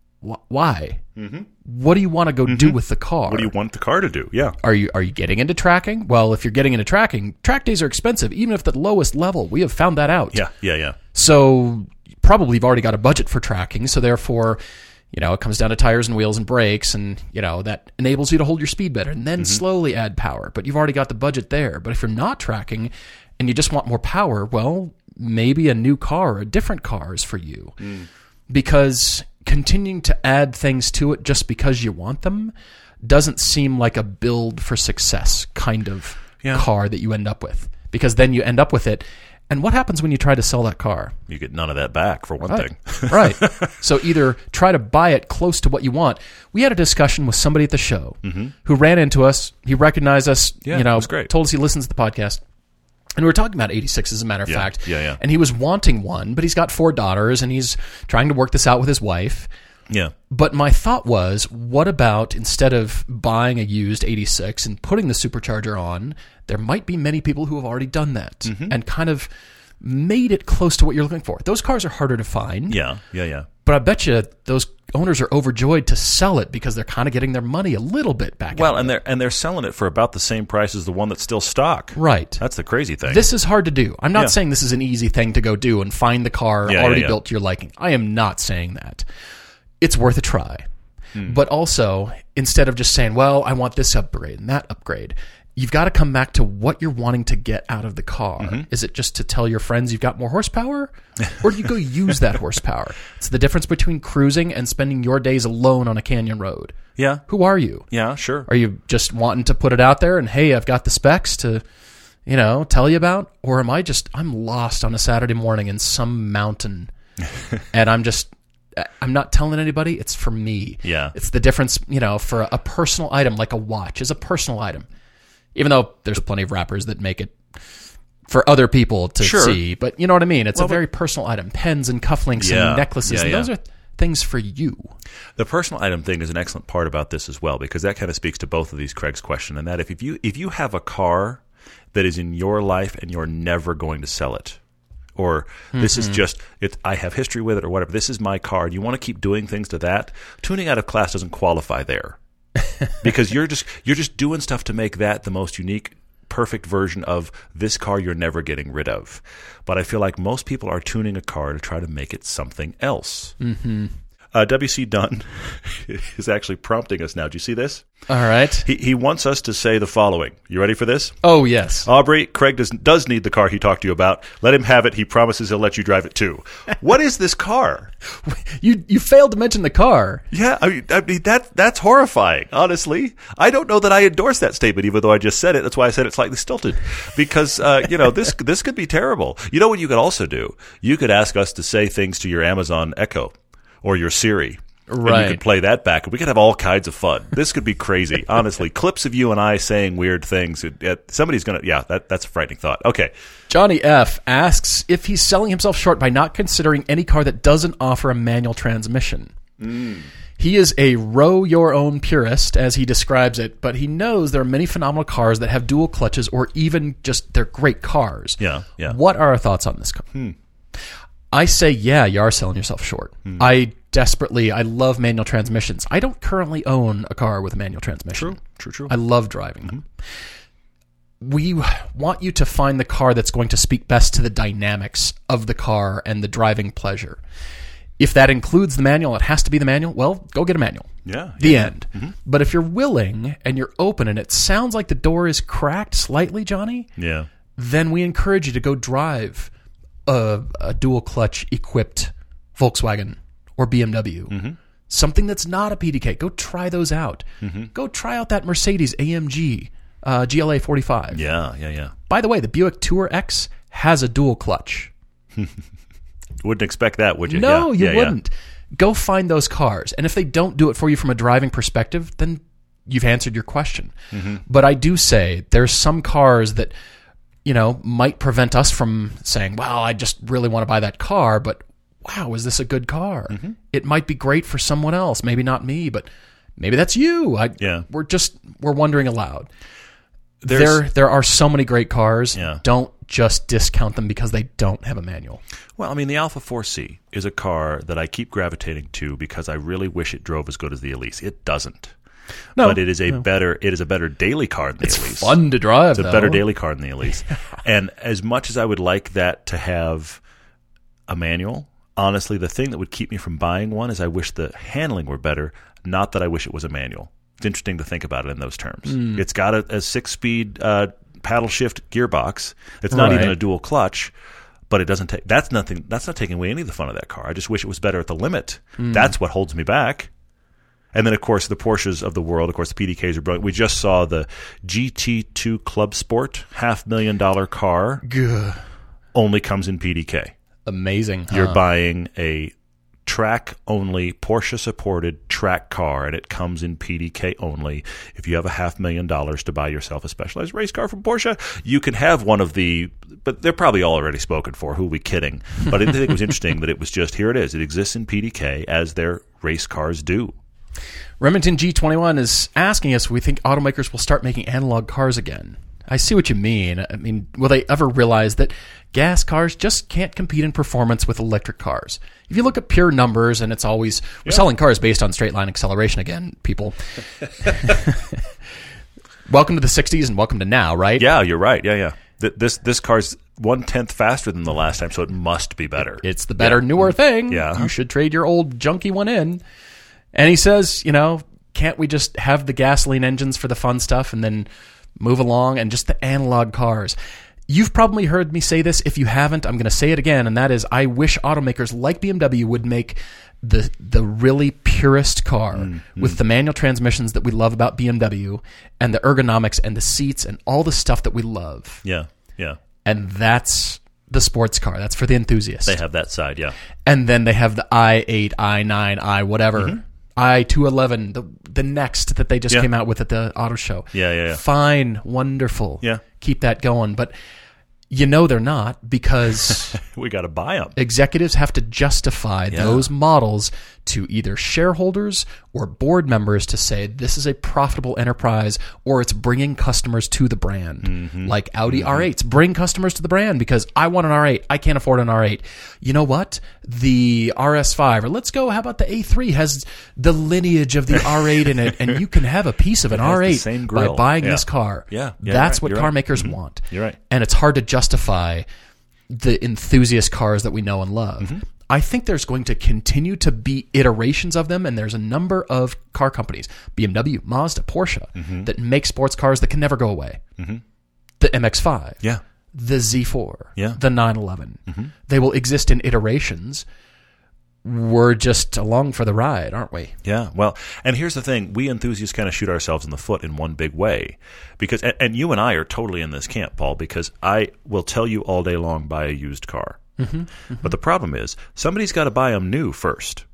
[SPEAKER 2] Why? What do you want to go do with the car?
[SPEAKER 1] What do you want the car to do? Yeah.
[SPEAKER 2] Are you getting into tracking? Well, if you're getting into tracking, track days are expensive, even if the lowest level. We have found that out.
[SPEAKER 1] Yeah.
[SPEAKER 2] So probably you've already got a budget for tracking, so therefore, it comes down to tires and wheels and brakes, and, that enables you to hold your speed better and then slowly add power. But you've already got the budget there. But if you're not tracking and you just want more power, well, maybe a new car or a different car is for you. Because continuing to add things to it just because you want them doesn't seem like a build for success kind of car that you end up with. Because then you end up with it. And what happens when you try to sell that car?
[SPEAKER 1] You get none of that back, for one thing.
[SPEAKER 2] Right. So either try to buy it close to what you want. We had a discussion with somebody at the show who ran into us. He recognized us,
[SPEAKER 1] it was great.
[SPEAKER 2] Told us he listens to the podcast. And we were talking about 86, as a matter of fact.
[SPEAKER 1] Yeah.
[SPEAKER 2] And he was wanting one, but he's got 4 daughters, and he's trying to work this out with his wife.
[SPEAKER 1] Yeah.
[SPEAKER 2] But my thought was, what about instead of buying a used 86 and putting the supercharger on, there might be many people who have already done that and kind of made it close to what you're looking for. Those cars are harder to find.
[SPEAKER 1] Yeah.
[SPEAKER 2] But I bet you those owners are overjoyed to sell it because they're kind of getting their money a little bit back.
[SPEAKER 1] Well, and they're selling it for about the same price as the one that's still stock.
[SPEAKER 2] Right.
[SPEAKER 1] That's the crazy thing.
[SPEAKER 2] This is hard to do. I'm not saying this is an easy thing to go do and find the car already built to your liking. I am not saying that. It's worth a try. But also, instead of just saying, well, I want this upgrade and that upgrade, you've got to come back to what you're wanting to get out of the car. Is it just to tell your friends you've got more horsepower? Or do you go use that horsepower? It's the difference between cruising and spending your days alone on a canyon road.
[SPEAKER 1] Yeah.
[SPEAKER 2] Who are you?
[SPEAKER 1] Yeah, sure.
[SPEAKER 2] Are you just wanting to put it out there and, hey, I've got the specs to, tell you about? Or am I'm lost on a Saturday morning in some mountain and I'm not telling anybody. It's for me.
[SPEAKER 1] Yeah.
[SPEAKER 2] It's the difference, for a personal item, like a watch is a personal item. Even though there's plenty of rappers that make it for other people to see. But you know what I mean? It's a very personal item. Pens and cufflinks and necklaces. And things for you.
[SPEAKER 1] The personal item thing is an excellent part about this as well, because that kind of speaks to both of these, Craig's question, and that if you have a car that is in your life and you're never going to sell it, or this is just I have history with it or whatever, this is my car, you want to keep doing things to that, tuning out of class doesn't qualify there. Because you're just doing stuff to make that the most unique, perfect version of this car you're never getting rid of. But I feel like most people are tuning a car to try to make it something else. W.C. Dunn is actually prompting us now. Do you see this?
[SPEAKER 2] All right.
[SPEAKER 1] He wants us to say the following. You ready for this?
[SPEAKER 2] Oh, yes.
[SPEAKER 1] Aubrey, Craig does need the car he talked to you about. Let him have it. He promises he'll let you drive it too. What is this car?
[SPEAKER 2] You failed to mention the car.
[SPEAKER 1] Yeah, I mean that's horrifying, honestly. I don't know that I endorse that statement, even though I just said it. That's why I said it slightly stilted. Because, this could be terrible. You know what you could also do? You could ask us to say things to your Amazon Echo or your Siri.
[SPEAKER 2] Right.
[SPEAKER 1] And you could play that back. We could have all kinds of fun. This could be crazy, honestly. Clips of you and I saying weird things. Somebody's going to, that's a frightening thought. Okay.
[SPEAKER 2] Johnny F. asks if he's selling himself short by not considering any car that doesn't offer a manual transmission. He is a row-your-own purist, as he describes it, but he knows there are many phenomenal cars that have dual clutches or even just they're great cars.
[SPEAKER 1] Yeah.
[SPEAKER 2] What are our thoughts on this car? I say, yeah, you are selling yourself short. I love manual transmissions. I don't currently own a car with a manual transmission.
[SPEAKER 1] True.
[SPEAKER 2] I love driving them. We want you to find the car that's going to speak best to the dynamics of the car and the driving pleasure. If that includes the manual, it has to be the manual, well, go get a manual. The end. But if you're willing and you're open and it sounds like the door is cracked slightly, Johnny, then we encourage you to go drive a dual clutch equipped Volkswagen or BMW. Something that's not a PDK. Go try those out. Go try out that Mercedes AMG GLA 45.
[SPEAKER 1] Yeah.
[SPEAKER 2] By the way, the Buick Tour X has a dual clutch.
[SPEAKER 1] Wouldn't expect that, would you?
[SPEAKER 2] No, you wouldn't. Go find those cars. And if they don't do it for you from a driving perspective, then you've answered your question. But I do say there's some cars that might prevent us from saying, well, I just really want to buy that car, but wow, is this a good car? It might be great for someone else, maybe not me, but maybe that's you. We're wondering aloud. There are so many great cars. Don't just discount them because they don't have a manual.
[SPEAKER 1] Well, I mean, the Alfa 4C is a car that I keep gravitating to because I really wish it drove as good as the Elise. It doesn't. No, but it is a better daily car than the Elise.
[SPEAKER 2] It's fun to drive.
[SPEAKER 1] It's a better daily car than the Elise. And as much as I would like that to have a manual, honestly, the thing that would keep me from buying one is I wish the handling were better, not that I wish it was a manual. It's interesting to think about it in those terms. It's got a 6-speed paddle shift gearbox. It's not even a dual clutch, but it doesn't take. That's not taking away any of the fun of that car. I just wish it was better at the limit. That's what holds me back. And then, of course, the Porsches of the world, of course, the PDKs are brilliant. We just saw the GT2 Club Sport, $500,000 car, only comes in PDK.
[SPEAKER 2] Amazing.
[SPEAKER 1] You're buying a track-only, Porsche-supported track car, and it comes in PDK only. If you have $500,000 to buy yourself a specialized race car from Porsche, you can have one of the, but they're probably all already spoken for. Who are we kidding? But I think it was interesting that it was just, here it is. It exists in PDK as their race cars do.
[SPEAKER 2] Remington G21 is asking us if we think automakers will start making analog cars again. I see what you mean. I mean, will they ever realize that gas cars just can't compete in performance with electric cars? If you look at pure numbers, and it's always, we're selling cars based on straight line acceleration again, people. Welcome to the 60s and welcome to now, right?
[SPEAKER 1] Yeah, you're right. Yeah. This car's 1/10 faster than the last time, so it must be better.
[SPEAKER 2] It's the better, newer thing.
[SPEAKER 1] Yeah.
[SPEAKER 2] You should trade your old junky one in. And he says, can't we just have the gasoline engines for the fun stuff and then move along and just the analog cars? You've probably heard me say this. If you haven't, I'm going to say it again, and that is I wish automakers like BMW would make the really purest car with the manual transmissions that we love about BMW and the ergonomics and the seats and all the stuff that we love.
[SPEAKER 1] Yeah.
[SPEAKER 2] And that's the sports car. That's for the enthusiast.
[SPEAKER 1] They have that side, yeah.
[SPEAKER 2] And then they have the i8, i9, i whatever. i211, the next that they just came out with at the auto show.
[SPEAKER 1] Yeah.
[SPEAKER 2] Fine, wonderful.
[SPEAKER 1] Yeah.
[SPEAKER 2] Keep that going. But they're not, because
[SPEAKER 1] we got to buy them.
[SPEAKER 2] Executives have to justify those models to either shareholders or board members to say this is a profitable enterprise or it's bringing customers to the brand. Like Audi R8s, bring customers to the brand because I want an R8. I can't afford an R8. You know what? The RS5, or let's go, how about the A3 has the lineage of the R8 in it, and you can have a piece of an R8 by buying this car. That's what car makers want.
[SPEAKER 1] You're right.
[SPEAKER 2] And it's hard to justify the enthusiast cars that we know and love. I think there's going to continue to be iterations of them, and there's a number of car companies, BMW, Mazda, Porsche, that make sports cars that can never go away. The MX-5, the Z4, the 911. They will exist in iterations. We're just along for the ride, aren't we?
[SPEAKER 1] Yeah, well, and here's the thing. We enthusiasts kind of shoot ourselves in the foot in one big way. Because, and you and I are totally in this camp, Paul, because I will tell you all day long, buy a used car. But the problem is, somebody's got to buy them new first.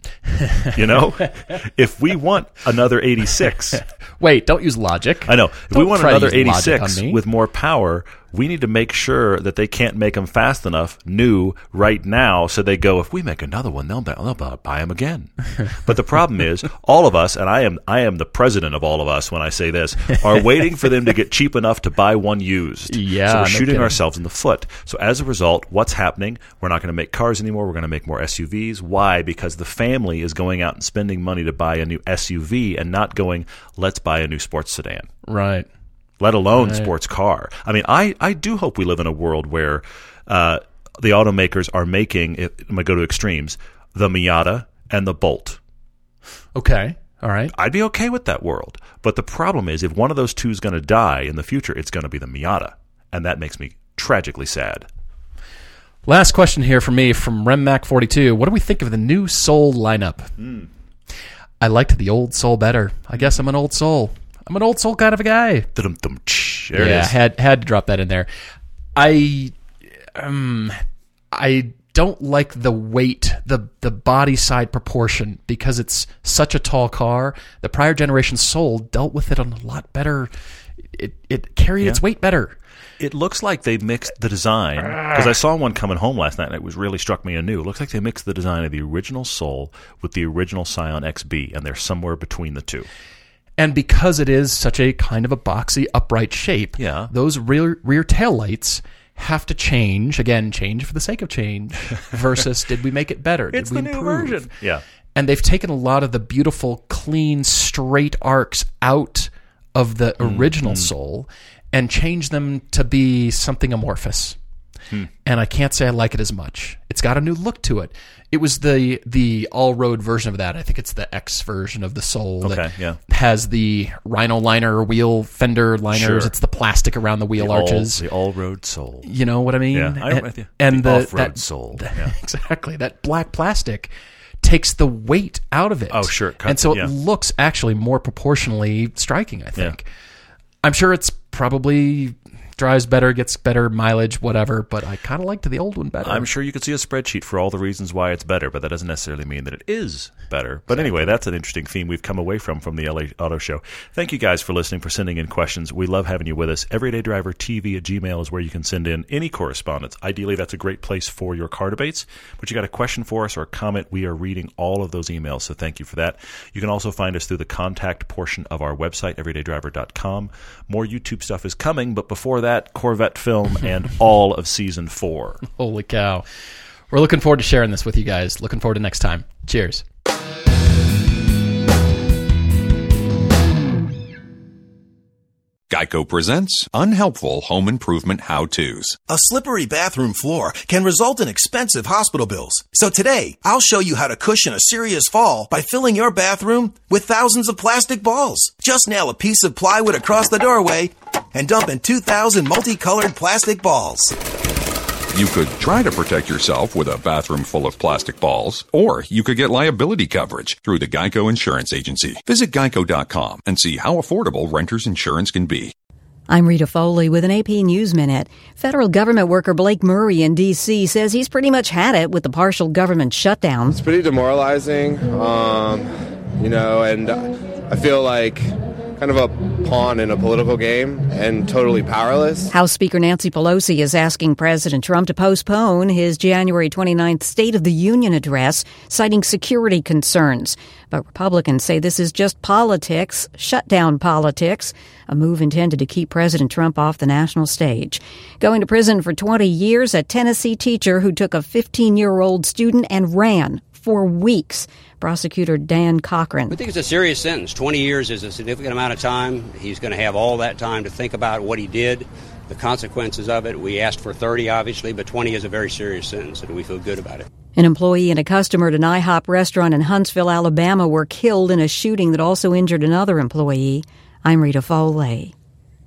[SPEAKER 1] You know? If we want another 86...
[SPEAKER 2] Wait, don't use logic.
[SPEAKER 1] I know. If we want another 86 with more power, we need to make sure that they can't make them fast enough new right now so they go, if we make another one, they'll buy them again. But the problem is, all of us, and I am the president of all of us when I say this, are waiting for them to get cheap enough to buy one used.
[SPEAKER 2] Yeah,
[SPEAKER 1] so we're shooting ourselves in the foot. So as a result, what's happening? We're not going to make cars anymore. We're going to make more SUVs. Why? Because the family is going out and spending money to buy a new SUV and not going, let's buy a new sports sedan.
[SPEAKER 2] Right.
[SPEAKER 1] Let alone sports car. I mean, I do hope we live in a world where the automakers are making, I'm going to go to extremes, the Miata and the Bolt.
[SPEAKER 2] Okay. All right.
[SPEAKER 1] I'd be okay with that world. But the problem is, if one of those two is going to die in the future, it's going to be the Miata. And that makes me tragically sad.
[SPEAKER 2] Last question here for me from RemMac42. What do we think of the new Soul lineup? I liked the old Soul better. I guess I'm an old Soul. I'm an old Soul kind of a guy.
[SPEAKER 1] There it is.
[SPEAKER 2] Had to drop that in there. I don't like the weight, the body side proportion, because it's such a tall car. The prior generation Soul dealt with it on a lot better. It carried its weight better.
[SPEAKER 1] It looks like they mixed the design, because I saw one coming home last night and it was really struck me anew. It looks like they mixed the design of the original Soul with the original Scion XB, and they're somewhere between the two.
[SPEAKER 2] And because it is such a kind of a boxy, upright shape, those rear taillights have to change. Again, change for the sake of change versus did we make it better?
[SPEAKER 1] It's
[SPEAKER 2] did we
[SPEAKER 1] the new
[SPEAKER 2] improve?
[SPEAKER 1] version. Yeah.
[SPEAKER 2] And they've taken a lot of the beautiful, clean, straight arcs out of the original Soul and changed them to be something amorphous. And I can't say I like it as much. It's got a new look to it. It was the all-road version of that. I think it's the X version of the Soul that has the Rhino liner wheel fender liners. Sure. It's the plastic around the wheel arches.
[SPEAKER 1] The all-road Soul.
[SPEAKER 2] You know what I mean?
[SPEAKER 1] Yeah, I'm with you.
[SPEAKER 2] And
[SPEAKER 1] the off-road Soul.
[SPEAKER 2] Exactly. That black plastic takes the weight out of it.
[SPEAKER 1] Oh, sure.
[SPEAKER 2] And so it looks actually more proportionally striking, I think. I'm sure it's probably drives better, gets better mileage, whatever, but I kind of liked the old one better.
[SPEAKER 1] I'm sure you could see a spreadsheet for all the reasons why it's better, but that doesn't necessarily mean that it is better. But anyway, that's an interesting theme we've come away from the LA Auto Show. Thank you guys for listening, for sending in questions. We love having you with us. EverydayDriverTV@gmail is where you can send in any correspondence. Ideally, that's a great place for your car debates. But you got a question for us or a comment, we are reading all of those emails, so thank you for that. You can also find us through the contact portion of our website, everydaydriver.com. More YouTube stuff is coming, but before that, Corvette film and all of Season 4.
[SPEAKER 2] Holy cow. We're looking forward to sharing this with you guys. Looking forward to next time. Cheers.
[SPEAKER 3] Geico presents Unhelpful Home Improvement How-Tos.
[SPEAKER 6] A slippery bathroom floor can result in expensive hospital bills. So today, I'll show you how to cushion a serious fall by filling your bathroom with thousands of plastic balls. Just nail a piece of plywood across the doorway and dump in 2,000 multicolored plastic balls.
[SPEAKER 3] You could try to protect yourself with a bathroom full of plastic balls, or you could get liability coverage through the Geico Insurance Agency. Visit geico.com and see how affordable renter's insurance can be.
[SPEAKER 7] I'm Rita Foley with an AP News Minute. Federal government worker Blake Murray in D.C. says he's pretty much had it with the partial government shutdown.
[SPEAKER 8] It's pretty demoralizing, and I feel like kind kind of a pawn in a political game and totally powerless.
[SPEAKER 7] House Speaker Nancy Pelosi is asking President Trump to postpone his January 29th State of the Union address, citing security concerns. But Republicans say this is just politics, shutdown politics, a move intended to keep President Trump off the national stage. Going to prison for 20 years, a Tennessee teacher who took a 15-year-old student and ran for weeks. Prosecutor Dan Cochran.
[SPEAKER 9] We think it's a serious sentence. 20 years is a significant amount of time. He's going to have all that time to think about what he did, the consequences of it. We asked for 30, obviously, but 20 is a very serious sentence, and we feel good about it.
[SPEAKER 7] An employee and a customer at an IHOP restaurant in Huntsville, Alabama, were killed in a shooting that also injured another employee. I'm Rita Foley.